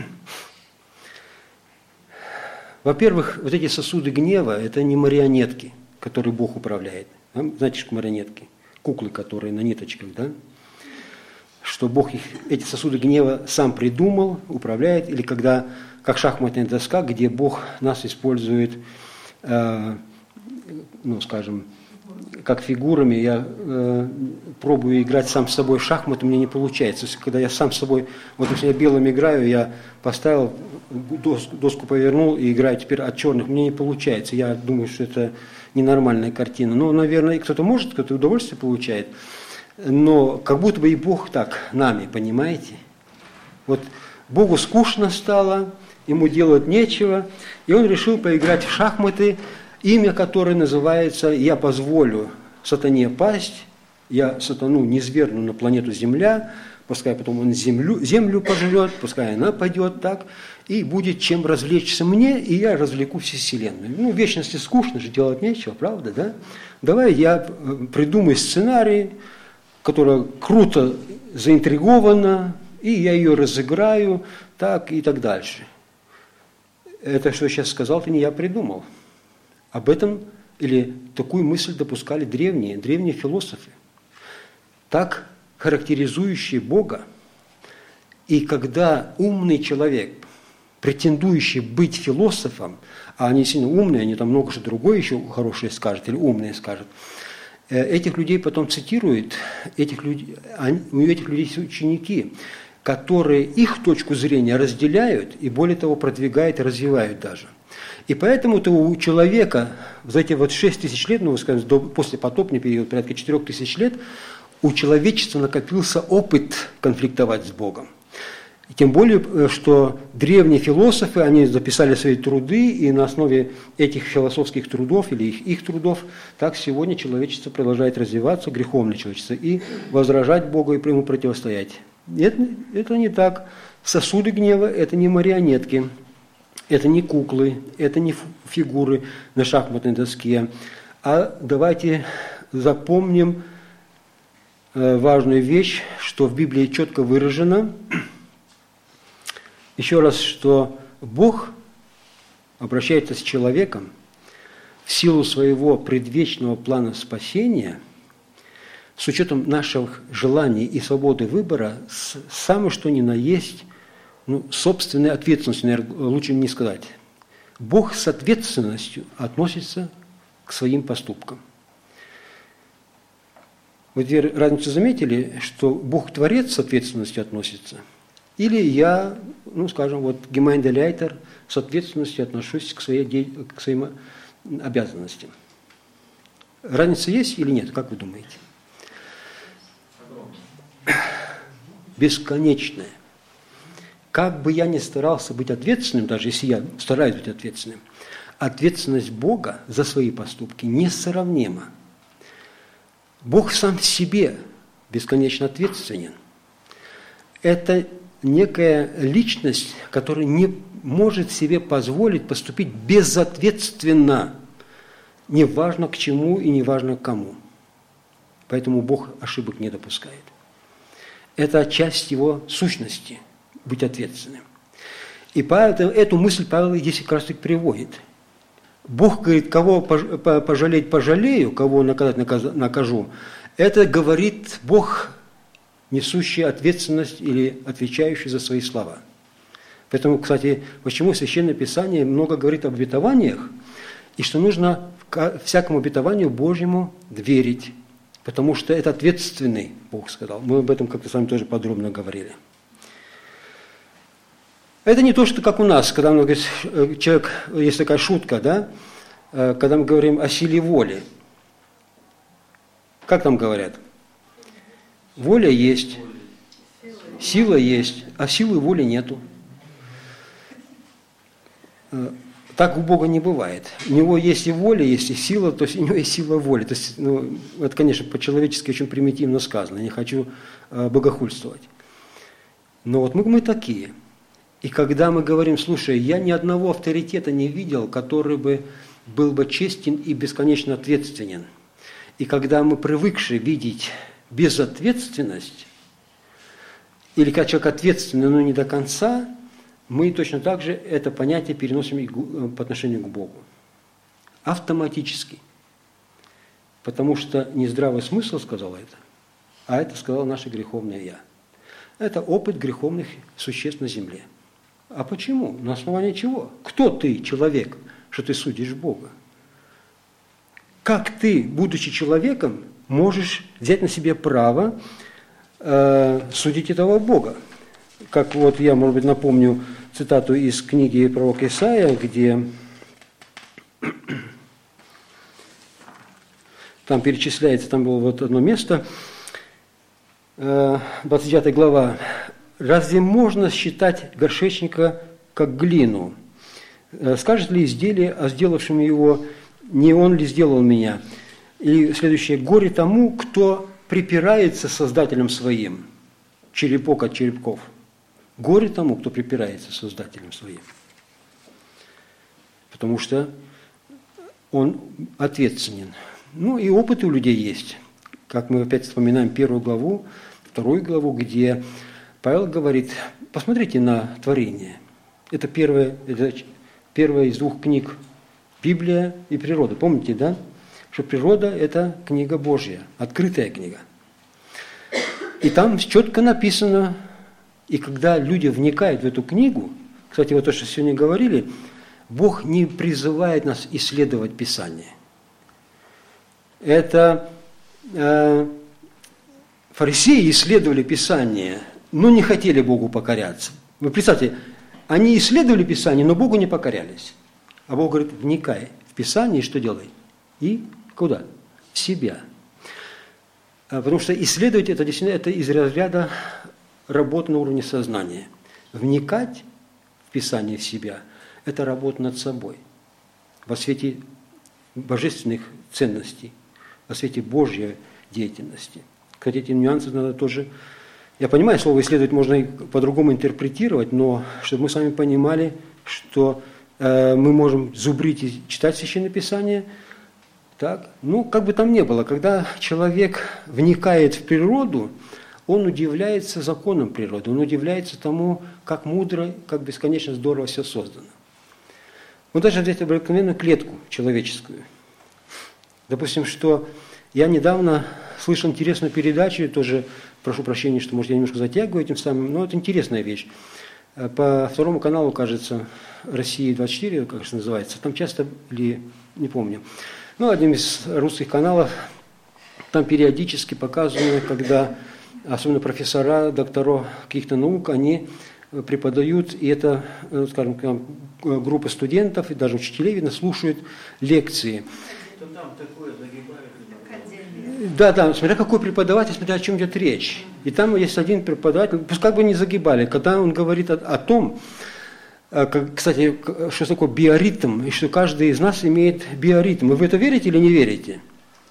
Во-первых, вот эти сосуды гнева – это не марионетки, которые Бог управляет. Знаете, что марионетки? Куклы, которые на ниточках, да? Что Бог эти сосуды гнева сам придумал, управляет, или когда, как шахматная доска, где Бог нас использует, ну, скажем, как фигурами, я пробую играть сам с собой в шахматы, мне не получается. Когда я сам с собой, вот если я белым играю, я поставил, доску повернул и играю теперь от черных, мне не получается. Я думаю, что это ненормальная картина. Но, наверное, кто-то может, кто-то удовольствие получает. Но как будто бы и Бог так нами, понимаете? Вот Богу скучно стало, ему делать нечего, и он решил поиграть в шахматы, имя которое называется «Я позволю сатане пасть, я сатану низвергну на планету Земля, пускай потом он землю пожрет, пускай она пойдет так, и будет чем развлечься мне, и я развлеку всю Вселенную». Ну, в вечности скучно же, делать нечего, правда, да? Давай я придумаю сценарий, который круто заинтригована, и я ее разыграю, так и так дальше. Это, что я сейчас сказал, это не я придумал. Об этом или такую мысль допускали древние философы, так характеризующие Бога. И когда умный человек, претендующий быть философом, а они сильно умные, они там много что другое еще хорошее скажут, или умное скажут, этих людей потом цитируют, у этих людей есть ученики, которые их точку зрения разделяют и, более того, продвигают и развивают даже. И поэтому-то у человека за эти вот 6 тысяч лет, ну, скажем, после потопный период, порядка 4 тысяч лет, у человечества накопился опыт конфликтовать с Богом. И тем более, что древние философы, они записали свои труды, и на основе этих философских трудов или их трудов, так сегодня человечество продолжает развиваться, греховное человечество, и возражать Богу и ему противостоять. Это не так. Сосуды гнева – это не марионетки. Это не куклы, это не фигуры на шахматной доске. А давайте запомним важную вещь, что в Библии четко выражено. Еще раз, что Бог обращается с человеком в силу своего предвечного плана спасения, с учетом наших желаний и свободы выбора, самое что ни на есть, собственной ответственностью, наверное, лучше не сказать. Бог с ответственностью относится к своим поступкам. Вы разницу заметили, что Бог-творец с ответственностью относится? Или я, скажем, вот Гемайндeleiter с ответственностью отношусь к своим обязанностям? Разница есть или нет? Как вы думаете? Бесконечная. Как бы я ни старался быть ответственным, даже если я стараюсь быть ответственным, ответственность Бога за свои поступки несравнима. Бог сам в себе бесконечно ответственен. Это некая личность, которая не может себе позволить поступить безответственно, неважно к чему и неважно к кому. Поэтому Бог ошибок не допускает. это часть его сущности, быть ответственным. И поэтому эту мысль Павел здесь как раз и приводит. Бог говорит, кого пожалеть пожалею, кого наказать накажу. Это говорит Бог, несущий ответственность или отвечающий за свои слова. Поэтому, кстати, почему Священное Писание много говорит об обетованиях, и что нужно всякому обетованию Божьему верить, потому что это ответственный, Бог сказал. Мы об этом как-то с вами тоже подробно говорили. Это не то, что как у нас, когда мы говорим, человек, есть такая шутка, да, когда мы говорим о силе воли. Как там говорят? Воля есть, сила есть, а силы воли нету. Так у Бога не бывает. У Него есть и воля, есть и сила, то есть у Него есть сила воли. То есть, это, конечно, по-человечески очень примитивно сказано, я не хочу богохульствовать. Но вот мы такие. И когда мы говорим, слушай, я ни одного авторитета не видел, который бы был бы честен и бесконечно ответственен. И когда мы привыкши видеть безответственность, или как человек ответственный, но не до конца, мы точно так же это понятие переносим по отношению к Богу. Автоматически. Потому что не здравый смысл сказал это, а это сказал наше греховное «я». Это опыт греховных существ на земле. А почему? На основании чего? Кто ты, человек, что ты судишь Бога? Как ты, будучи человеком, можешь взять на себе право судить этого Бога? Как вот я, может быть, напомню цитату из книги пророка Исаия, где там перечисляется, там было вот одно место, 29 глава. «Разве можно считать горшечника как глину? Скажет ли изделие о сделавшем его, не он ли сделал меня?» И следующее. «Горе тому, кто припирается с Создателем своим, черепок от черепков». Горе тому, кто припирается с Создателем своим. Потому что он ответственен. Ну и опыт у людей есть. Как мы опять вспоминаем 1 главу, 2 главу, где Павел говорит, посмотрите на творение. Это первая из 2 книг, Библия и природа. Помните, да? Что природа – это книга Божья, открытая книга. И там четко написано, и когда люди вникают в эту книгу, кстати, вот то, что сегодня говорили, Бог не призывает нас исследовать Писание. Это фарисеи исследовали Писание, но не хотели Богу покоряться. Вы представьте, они исследовали Писание, но Богу не покорялись. А Бог говорит, вникай в Писание и что делай? И куда? В себя. Потому что исследовать это действительно это из разряда работы на уровне сознания. Вникать в Писание, в себя – это работа над собой. Во свете божественных ценностей, во свете Божьей деятельности. Кстати, эти нюансы надо тоже... Я понимаю, слово «исследовать» можно и по-другому интерпретировать, но чтобы мы с вами понимали, что мы можем зубрить и читать Священное Писание, так, ну, как бы там ни было, когда человек вникает в природу, он удивляется законам природы, он удивляется тому, как мудро, как бесконечно здорово все создано. Вот даже взять обыкновенную клетку человеческую. Допустим, что я недавно слышал интересную передачу, тоже прошу прощения, что, может, я немножко затягиваю этим самым, но это интересная вещь. По 2 каналу, кажется, «Россия-24», как это называется, там часто, или не помню, но одним из русских каналов, там периодически показывают, когда особенно профессора, доктора каких-то наук, они преподают, и это, скажем, группа студентов и даже учителей, видно, слушают лекции. Там такое загибает. Да, смотря какой преподаватель, смотря о чем идет речь. И там есть один преподаватель, пусть как бы не загибали, когда он говорит о том, кстати, что такое биоритм, и что каждый из нас имеет биоритм. Вы в это верите или не верите?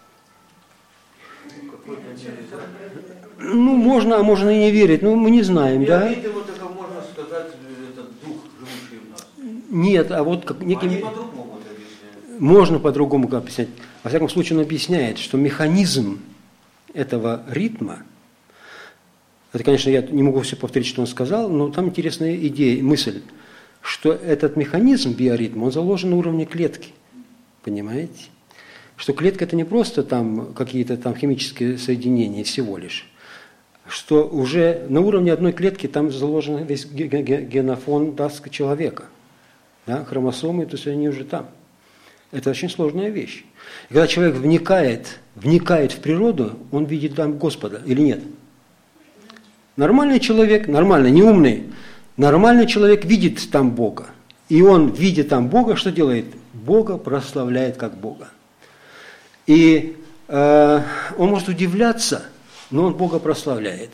Ну, можно, а можно и не верить, но мы не знаем, да? Биоритм, вот это можно сказать, это дух, живущий в нас. Нет, а вот как некий... Они по-другому это объясняют. Можно по-другому объяснять. Во всяком случае, он объясняет, что механизм этого ритма Это, конечно, я не могу все повторить, что он сказал, но там интересная идея, мысль, что этот механизм, биоритм, он заложен на уровне клетки. Понимаете? Что клетка – это не просто там какие-то там химические соединения всего лишь, что уже на уровне одной клетки там заложен весь генофон, так сказать, человека. Да? Хромосомы, то есть они уже там. Это очень сложная вещь. И когда человек вникает в природу, он видит там Господа или нет? Нормальный человек, нормальный, не умный, нормальный человек видит там Бога. И он, видя там Бога, что делает? Бога прославляет как Бога. И он может удивляться, но он Бога прославляет.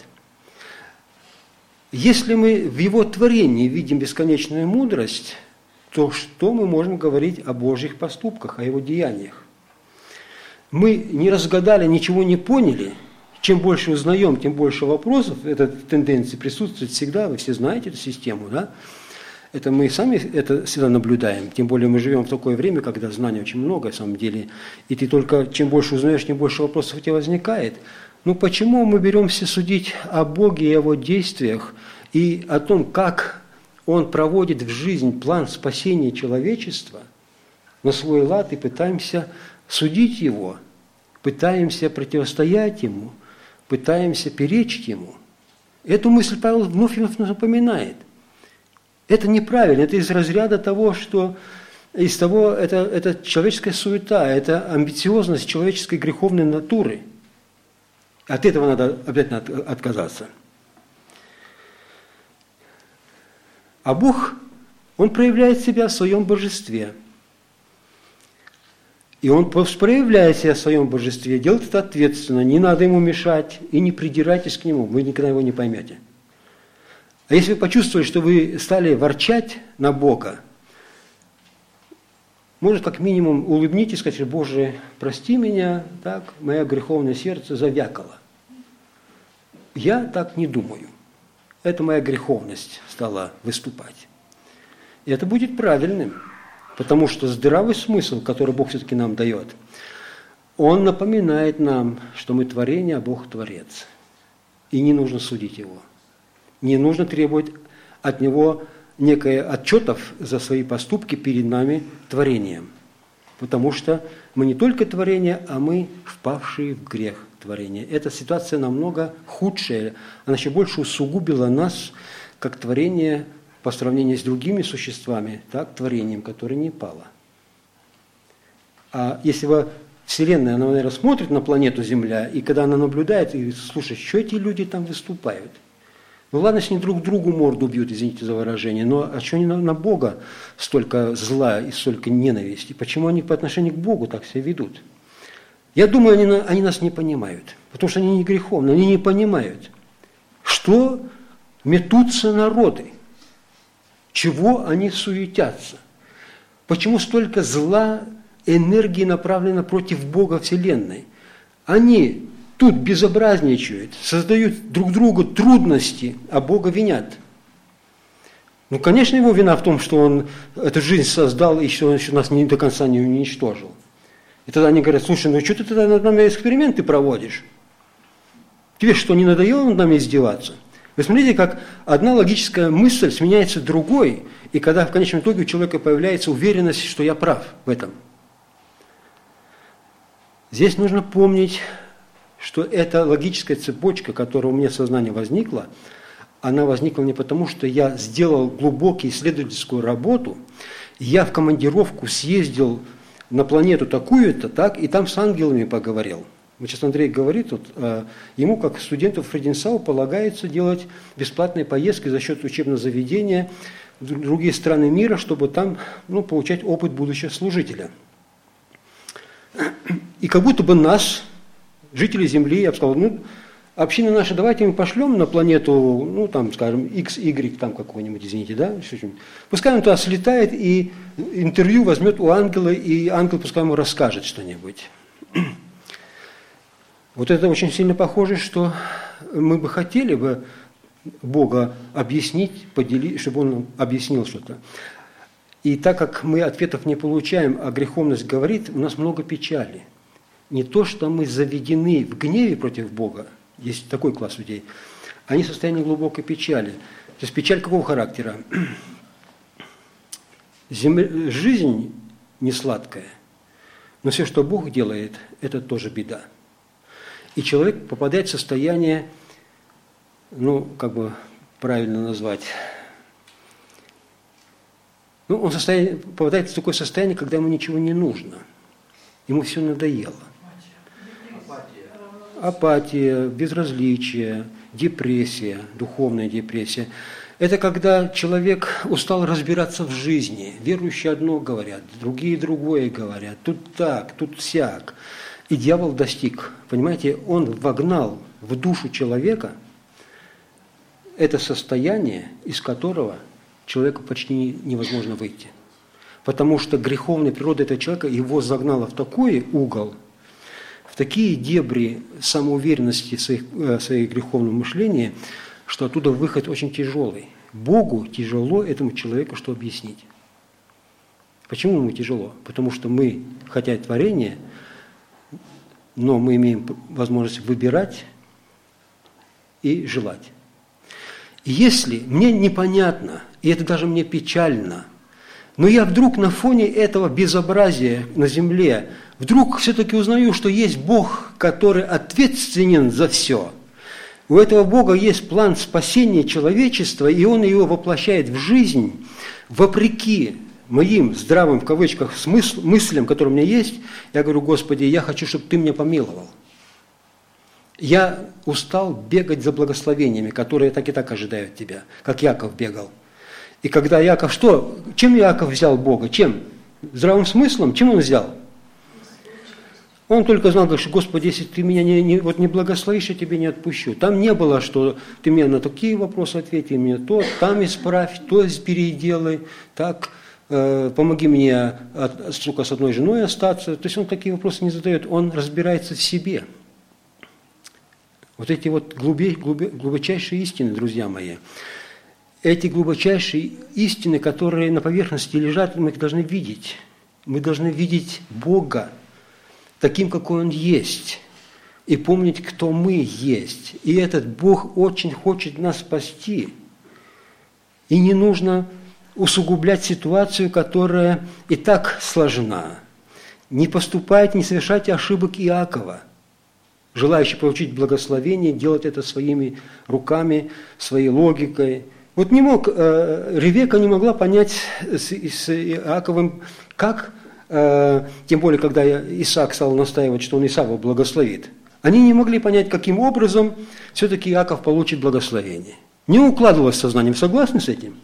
Если мы в Его творении видим бесконечную мудрость, то что мы можем говорить о Божьих поступках, о Его деяниях? Мы не разгадали, ничего не поняли. Чем больше узнаем, тем больше вопросов. Эта тенденция присутствует всегда, вы все знаете эту систему, да? Это мы сами это всегда наблюдаем. Тем более мы живем в такое время, когда знаний очень много, на самом деле. И ты только, чем больше узнаешь, тем больше вопросов у тебя возникает. Но почему мы беремся судить о Боге и о Его действиях, и о том, как Он проводит в жизнь план спасения человечества на свой лад, и пытаемся судить Его, пытаемся противостоять Ему, пытаемся перечить Ему? Эту мысль Павел вновь напоминает. Это неправильно, это из разряда того, что это человеческая суета, это амбициозность человеческой греховной натуры. От этого надо обязательно отказаться. А Бог, Он проявляет себя в своем божестве. И Он проявляет себя в своем божестве, делает это ответственно, не надо Ему мешать, и не придирайтесь к Нему, вы никогда Его не поймете. А если вы почувствовали, что вы стали ворчать на Бога, может, как минимум улыбнитесь и скажите: Боже, прости меня, так, мое греховное сердце завякало. Я так не думаю. Это моя греховность стала выступать. И это будет правильным, потому что здравый смысл, который Бог все-таки нам дает, он напоминает нам, что мы творение, а Бог творец. И не нужно судить Его. Не нужно требовать от Него некое отчетов за свои поступки перед нами творением. Потому что мы не только творение, а мы впавшие в грех творения. Эта ситуация намного худшая. Она еще больше усугубила нас, как творение, по сравнению с другими существами, так, творением, которое не пало. А если Вселенная, она, наверное, смотрит на планету Земля, и когда она наблюдает, и слушает, что эти люди там выступают. Ну ладно, если они друг другу морду бьют, извините за выражение, но а что они на Бога столько зла и столько ненависти? Почему они по отношению к Богу так себя ведут? Я думаю, они нас не понимают, потому что они не греховны, они не понимают, что метутся народы, чего они суетятся, почему столько зла, энергии направлено против Бога Вселенной. Они тут безобразничают, создают друг другу трудности, а Бога винят. Ну, конечно, его вина в том, что он эту жизнь создал и что он еще нас до конца не уничтожил. И тогда они говорят: слушай, ну что ты тогда над нами эксперименты проводишь? Тебе что, не надоело над нами издеваться? Вы смотрите, как одна логическая мысль сменяется другой, и когда в конечном итоге у человека появляется уверенность, что я прав в этом. Здесь нужно помнить, что эта логическая цепочка, которая у меня в сознании возникла, она возникла не потому, что я сделал глубокую исследовательскую работу, я в командировку съездил на планету такую-то, так, и там с ангелами поговорил. Вот сейчас Андрей говорит, вот, ему, как студенту Фреденсау, полагается делать бесплатные поездки за счет учебного заведения в другие страны мира, чтобы там получать опыт будущего служителя. И как будто бы нас, жители Земли, я бы сказал, община наша, давайте мы пошлем на планету, там, скажем, X, Y, там какого-нибудь, извините, да, пускай он туда слетает и интервью возьмет у ангела, и ангел пускай ему расскажет что-нибудь. Вот это очень сильно похоже, что мы бы хотели бы Бога объяснить, поделить, чтобы Он нам объяснил что-то. И так как мы ответов не получаем, а греховность говорит, у нас много печали. Не то, что мы заведены в гневе против Бога, есть такой класс людей, они в состоянии глубокой печали. То есть печаль какого характера? Жизнь не сладкая, но все, что Бог делает, это тоже беда. И человек попадает в состояние, как бы правильно назвать, он попадает в такое состояние, когда ему ничего не нужно. Ему все надоело. Апатия, безразличие, депрессия, духовная депрессия. Это когда человек устал разбираться в жизни. Верующие одно говорят, другие другое говорят. Тут так, тут сяк. И дьявол достиг. Понимаете, он вогнал в душу человека это состояние, из которого человеку почти невозможно выйти. Потому что греховная природа этого человека его загнала в такой угол, в такие дебри самоуверенности в своих греховном мышлении, что оттуда выход очень тяжелый. Богу тяжело этому человеку что объяснить. Почему ему тяжело? Потому что мы, хотя и творение, но мы имеем возможность выбирать и желать. И если мне непонятно, и это даже мне печально, но я вдруг на фоне этого безобразия на земле вдруг все-таки узнаю, что есть Бог, который ответственен за все. У этого Бога есть план спасения человечества, и Он его воплощает в жизнь, вопреки моим здравым, в кавычках, мыслям, которые у меня есть. Я говорю: Господи, я хочу, чтобы Ты меня помиловал. Я устал бегать за благословениями, которые так и так ожидают Тебя, как Яков бегал. И когда Яков, чем Яков взял Бога? Чем? Здравым смыслом? Чем он взял? Он только знал, что: Господи, если Ты меня не благословишь, я Тебе не отпущу. Там не было, что Ты мне на такие вопросы ответи, мне то, там исправь, то переделай, так, помоги мне с одной женой остаться. То есть он такие вопросы не задает, он разбирается в себе. Вот эти вот глубочайшие истины, друзья мои, эти глубочайшие истины, которые на поверхности лежат, мы их должны видеть. Мы должны видеть Бога таким, какой Он есть, и помнить, кто мы есть. И этот Бог очень хочет нас спасти. И не нужно усугублять ситуацию, которая и так сложна. Не поступайте, не совершайте ошибок Иакова. Желающий получить благословение, делать это своими руками, своей логикой. Вот Ревека не могла понять с Иаковым, как, тем более, когда Исаак стал настаивать, что он Исава благословит. Они не могли понять, каким образом все-таки Иаков получит благословение. Не укладывалось в сознание. Вы согласны с этим?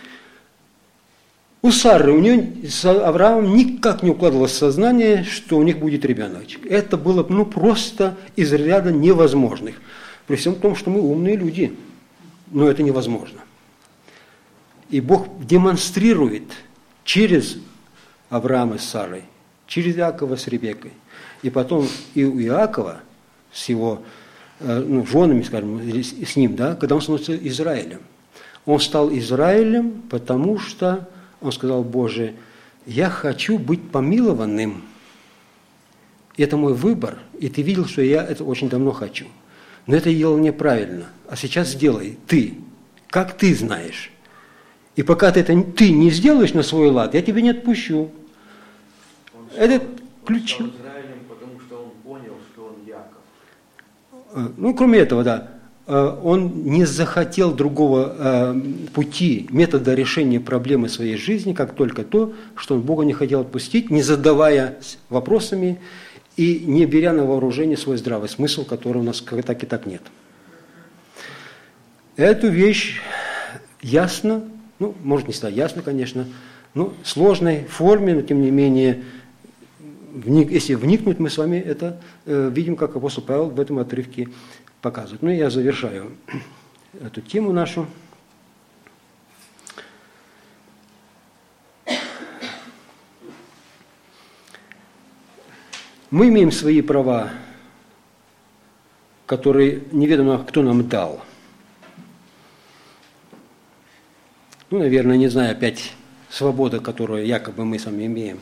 У Сары, у нее с Авраамом никак не укладывалось в сознание, что у них будет ребеночек. Это было просто из ряда невозможных. При всем том, что мы умные люди, но это невозможно. И Бог демонстрирует через Авраама с Сарой, через Иакова с Ревеккой, и потом и у Иакова с его женами, скажем, с ним, когда он становится Израилем. Он стал Израилем, потому что он сказал: Боже, я хочу быть помилованным. Это мой выбор, и ты видел, что я это очень давно хочу. Но это я делал неправильно. А сейчас сделай ты, как ты знаешь. И пока ты не сделаешь на свой лад, я тебя не отпущу. Это ключ. Он стал Израилем, потому что он понял, что он Яков. Кроме этого, он не захотел другого пути, метода решения проблемы своей жизни, как только то, что он Бога не хотел отпустить, не задавая вопросами и не беря на вооружение свой здравый смысл, который у нас так и так нет. Эту вещь ясно, может не стать ясно, конечно, но в сложной форме, но тем не менее, если вникнуть, мы с вами это видим, как апостол Павел в этом отрывке показывает. Я завершаю эту тему нашу. Мы имеем свои права, которые неведомо кто нам дал. Наверное, не знаю, опять свобода, которую якобы мы сами имеем.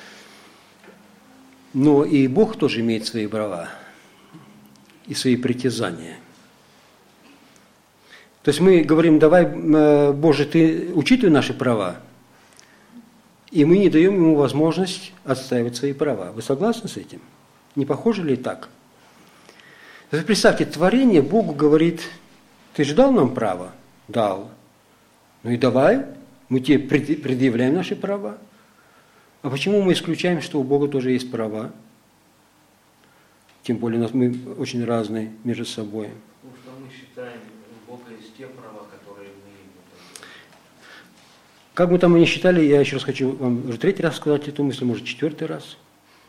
Но и Бог тоже имеет свои права и свои притязания. То есть мы говорим, давай, Боже, ты учитывай наши права, и мы не даем ему возможность отстаивать свои права. Вы согласны с этим? Не похоже ли так? То есть представьте, творение Богу говорит, ты же дал нам право? Дал. Ну и давай, мы тебе предъявляем наши права. А почему мы исключаем, что у Бога тоже есть права? Тем более мы очень разные между собой. Потому что мы считаем, у Бога есть те права, которые мы имеем. Как бы там мы ни считали, я еще раз хочу вам уже 3-й раз сказать эту мысль, может 4-й раз.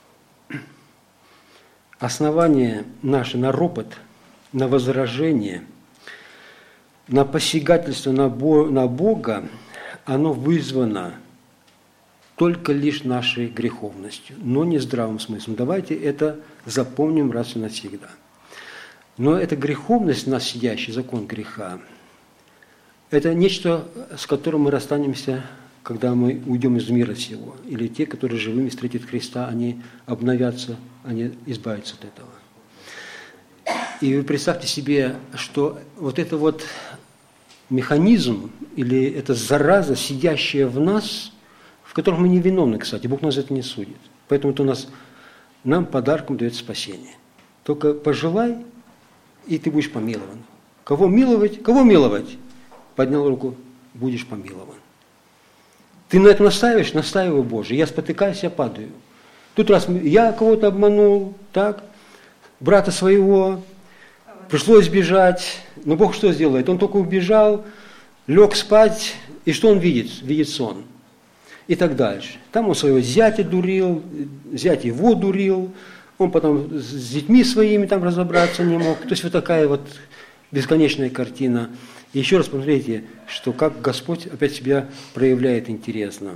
Основание наше на ропот, на возражение, на посягательство на Бога, оно вызвано только лишь нашей греховностью, но не здравым смыслом. Давайте это запомним раз и навсегда. Но эта греховность в нас сидящий, закон греха, это нечто, с которым мы расстанемся, когда мы уйдем из мира сего. Или те, которые живыми встретят Христа, они обновятся, они избавятся от этого. И вы представьте себе, что вот это вот механизм, или эта зараза, сидящая в нас, в котором мы не виновны, кстати, Бог нас за это не судит. Поэтому это нам подарком дает спасение. Только пожелай, и ты будешь помилован. Кого миловать? Кого миловать? Поднял руку, будешь помилован. Ты на этом настаиваешь? Настаиваю, Боже. Я спотыкаюсь, я падаю. Тут раз я кого-то обманул, так, брата своего, пришлось бежать. Но Бог что сделает? Он только убежал, лег спать, и что он видит? Видит сон. И так дальше. Там он своего зятя дурил, зять его дурил, он потом с детьми своими там разобраться не мог. То есть вот такая вот бесконечная картина. И еще раз посмотрите, что как Господь опять себя проявляет интересно.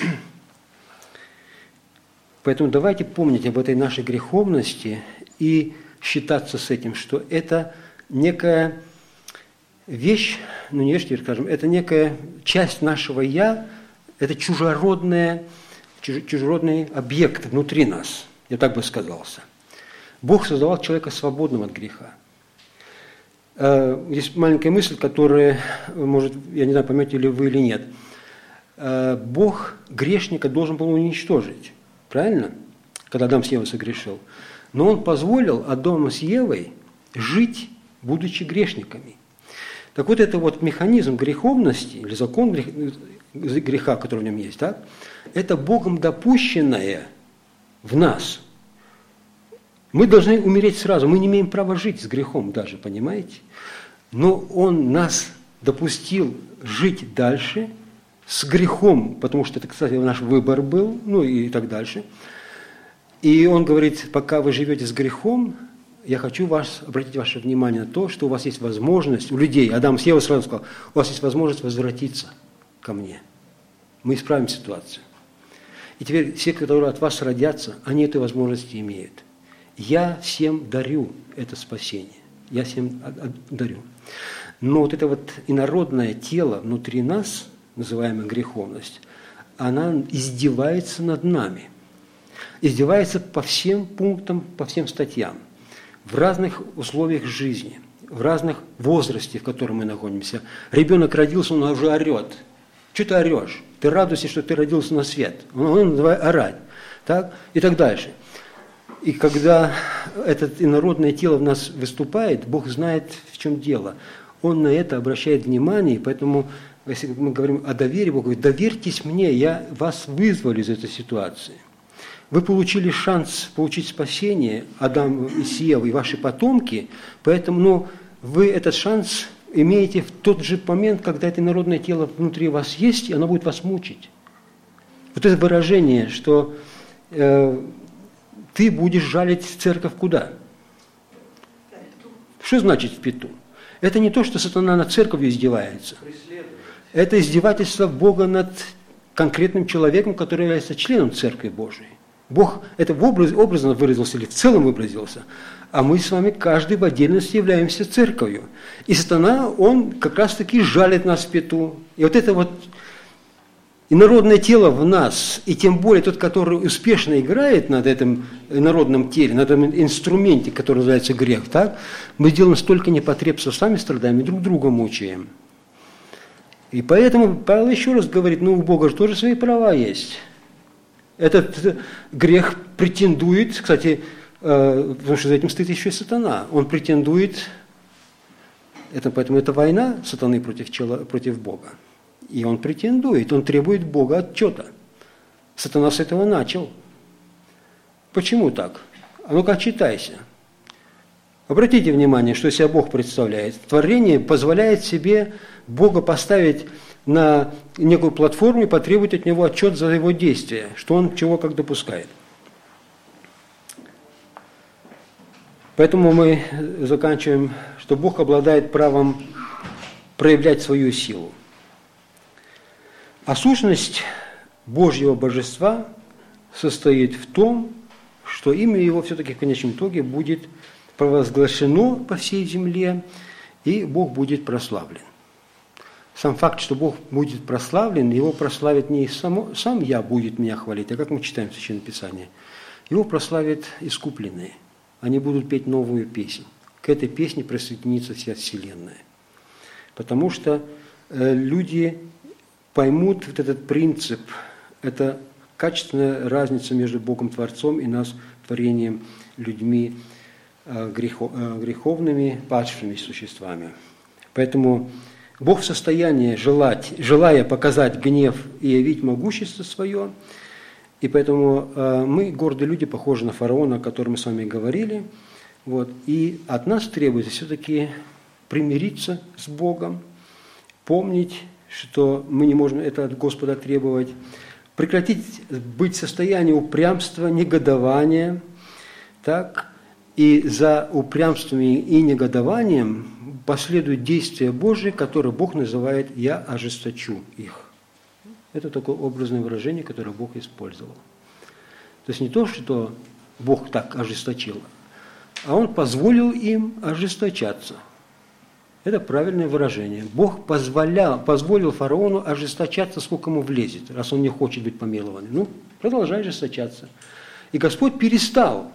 Поэтому давайте помнить об этой нашей греховности и считаться с этим, что это некая вещь, ну не вещь, скажем, это некая часть нашего «я», это чужеродный объект внутри нас, я так бы сказался. Бог создавал человека свободным от греха. Есть маленькая мысль, которая, может, я не знаю, поймете ли вы или нет. Бог грешника должен был уничтожить, правильно? Когда Адам с Евой согрешил. Но Он позволил Адаму с Евой жить, будучи грешниками. Так вот, это вот механизм греховности, или закон греха, который в нем есть, так? Это Богом допущенное в нас. Мы должны умереть сразу, мы не имеем права жить с грехом даже, понимаете? Но Он нас допустил жить дальше с грехом, потому что это, кстати, наш выбор был, ну и так дальше. И Он говорит, пока вы живете с грехом, я хочу обратить ваше внимание на то, что у вас есть возможность, у людей, Адам с Евой сразу сказал, у вас есть возможность возвратиться ко мне. Мы исправим ситуацию. И теперь все, которые от вас родятся, они этой возможности имеют. Я всем дарю это спасение. Я всем дарю. Но вот это вот инородное тело внутри нас, называемая греховность, она издевается над нами. Издевается по всем пунктам, по всем статьям. В разных условиях жизни, в разных возрасте, в котором мы находимся. Ребенок родился, он уже орет. Что ты орешь? Ты радуйся, что ты родился на свет. Он давай орать. Так? И так дальше. И когда это инородное тело в нас выступает, Бог знает, в чем дело. Он на это обращает внимание, и поэтому, если мы говорим о доверии, Бог говорит, доверьтесь мне, я вас вызволю из этой ситуации. Вы получили шанс получить спасение, Адам и Ева, и ваши потомки, поэтому вы этот шанс имеете в тот же момент, когда это инородное тело внутри вас есть, и оно будет вас мучить. Вот это выражение, что ты будешь жалить церковь куда? Что значит в пету? Это не то, что сатана над церковью издевается. Это издевательство Бога над конкретным человеком, который является членом Церкви Божией. Бог это образно выразился или в целом выразился, а мы с вами каждый в отдельности являемся церковью. И сатана, он как раз таки жалит нас в пету. И вот это вот инородное тело в нас, и тем более тот, который успешно играет над этим инородном теле, над этом инструменте, который называется грех, так, мы делаем столько непотребства, сами страдаем и друг друга мучаем. И поэтому Павел еще раз говорит, у Бога же тоже свои права есть. Этот грех претендует, кстати, потому что за этим стоит еще и сатана, он претендует, поэтому это война сатаны против Бога. И он претендует, он требует Бога отчета. Сатана с этого начал. Почему так? А ну-ка, читайся. Обратите внимание, что себя Бог представляет. Творение позволяет себе Бога поставить на некую платформу и потребовать от него отчет за его действия, что он чего как допускает. Поэтому мы заканчиваем, что Бог обладает правом проявлять свою силу. А сущность Божьего божества состоит в том, что имя Его все-таки в конечном итоге будет провозглашено по всей земле, и Бог будет прославлен. Сам факт, что Бог будет прославлен, Его прославит не сам я будет меня хвалить, а как мы читаем в Священном Писании, Его прославят искупленные. Они будут петь новую песнь. К этой песне присоединится вся вселенная. Потому что люди поймут вот этот принцип, это качественная разница между Богом Творцом и нас, творением, людьми, греховными, падшими существами. Поэтому Бог в состоянии желая показать гнев и явить могущество свое, и поэтому мы, гордые люди, похожи на фараона, о котором мы с вами говорили, и от нас требуется все-таки примириться с Богом, помнить, что мы не можем это от Господа требовать, прекратить быть в состоянии упрямства, негодования, так, и за упрямством и негодованием последуют действия Божьи, которые Бог называет «я ожесточу их». Это такое образное выражение, которое Бог использовал. То есть не то, что Бог так ожесточил, а Он позволил им ожесточаться. Это правильное выражение. Бог позволил фараону ожесточаться, сколько ему влезет, раз он не хочет быть помилованным. Продолжай ожесточаться. И Господь перестал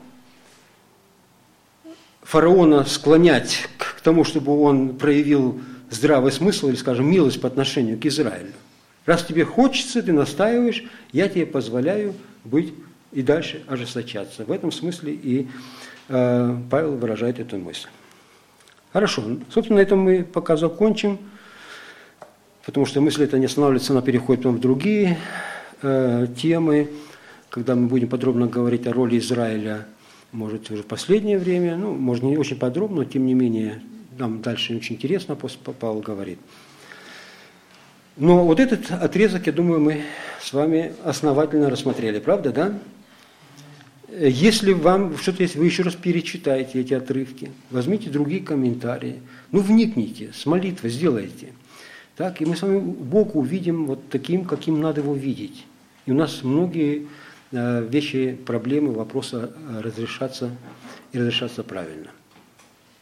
фараона склонять к тому, чтобы он проявил здравый смысл или, скажем, милость по отношению к Израилю. Раз тебе хочется, ты настаиваешь, я тебе позволяю быть и дальше ожесточаться. В этом смысле и Павел выражает эту мысль. Хорошо. Собственно, на этом мы пока закончим, потому что мысль эта не останавливается, она переходит в другие темы, когда мы будем подробно говорить о роли Израиля, может, уже в последнее время, может, не очень подробно, но, тем не менее, нам дальше очень интересно, Павел говорит. Но вот этот отрезок, я думаю, мы с вами основательно рассмотрели, правда, да? Если вам что-то есть, вы еще раз перечитайте эти отрывки, возьмите другие комментарии, вникните, с молитвой сделайте. Так, и мы с вами Бога увидим вот таким, каким надо его видеть. И у нас многие вещи, проблемы, вопросы разрешатся и разрешатся правильно.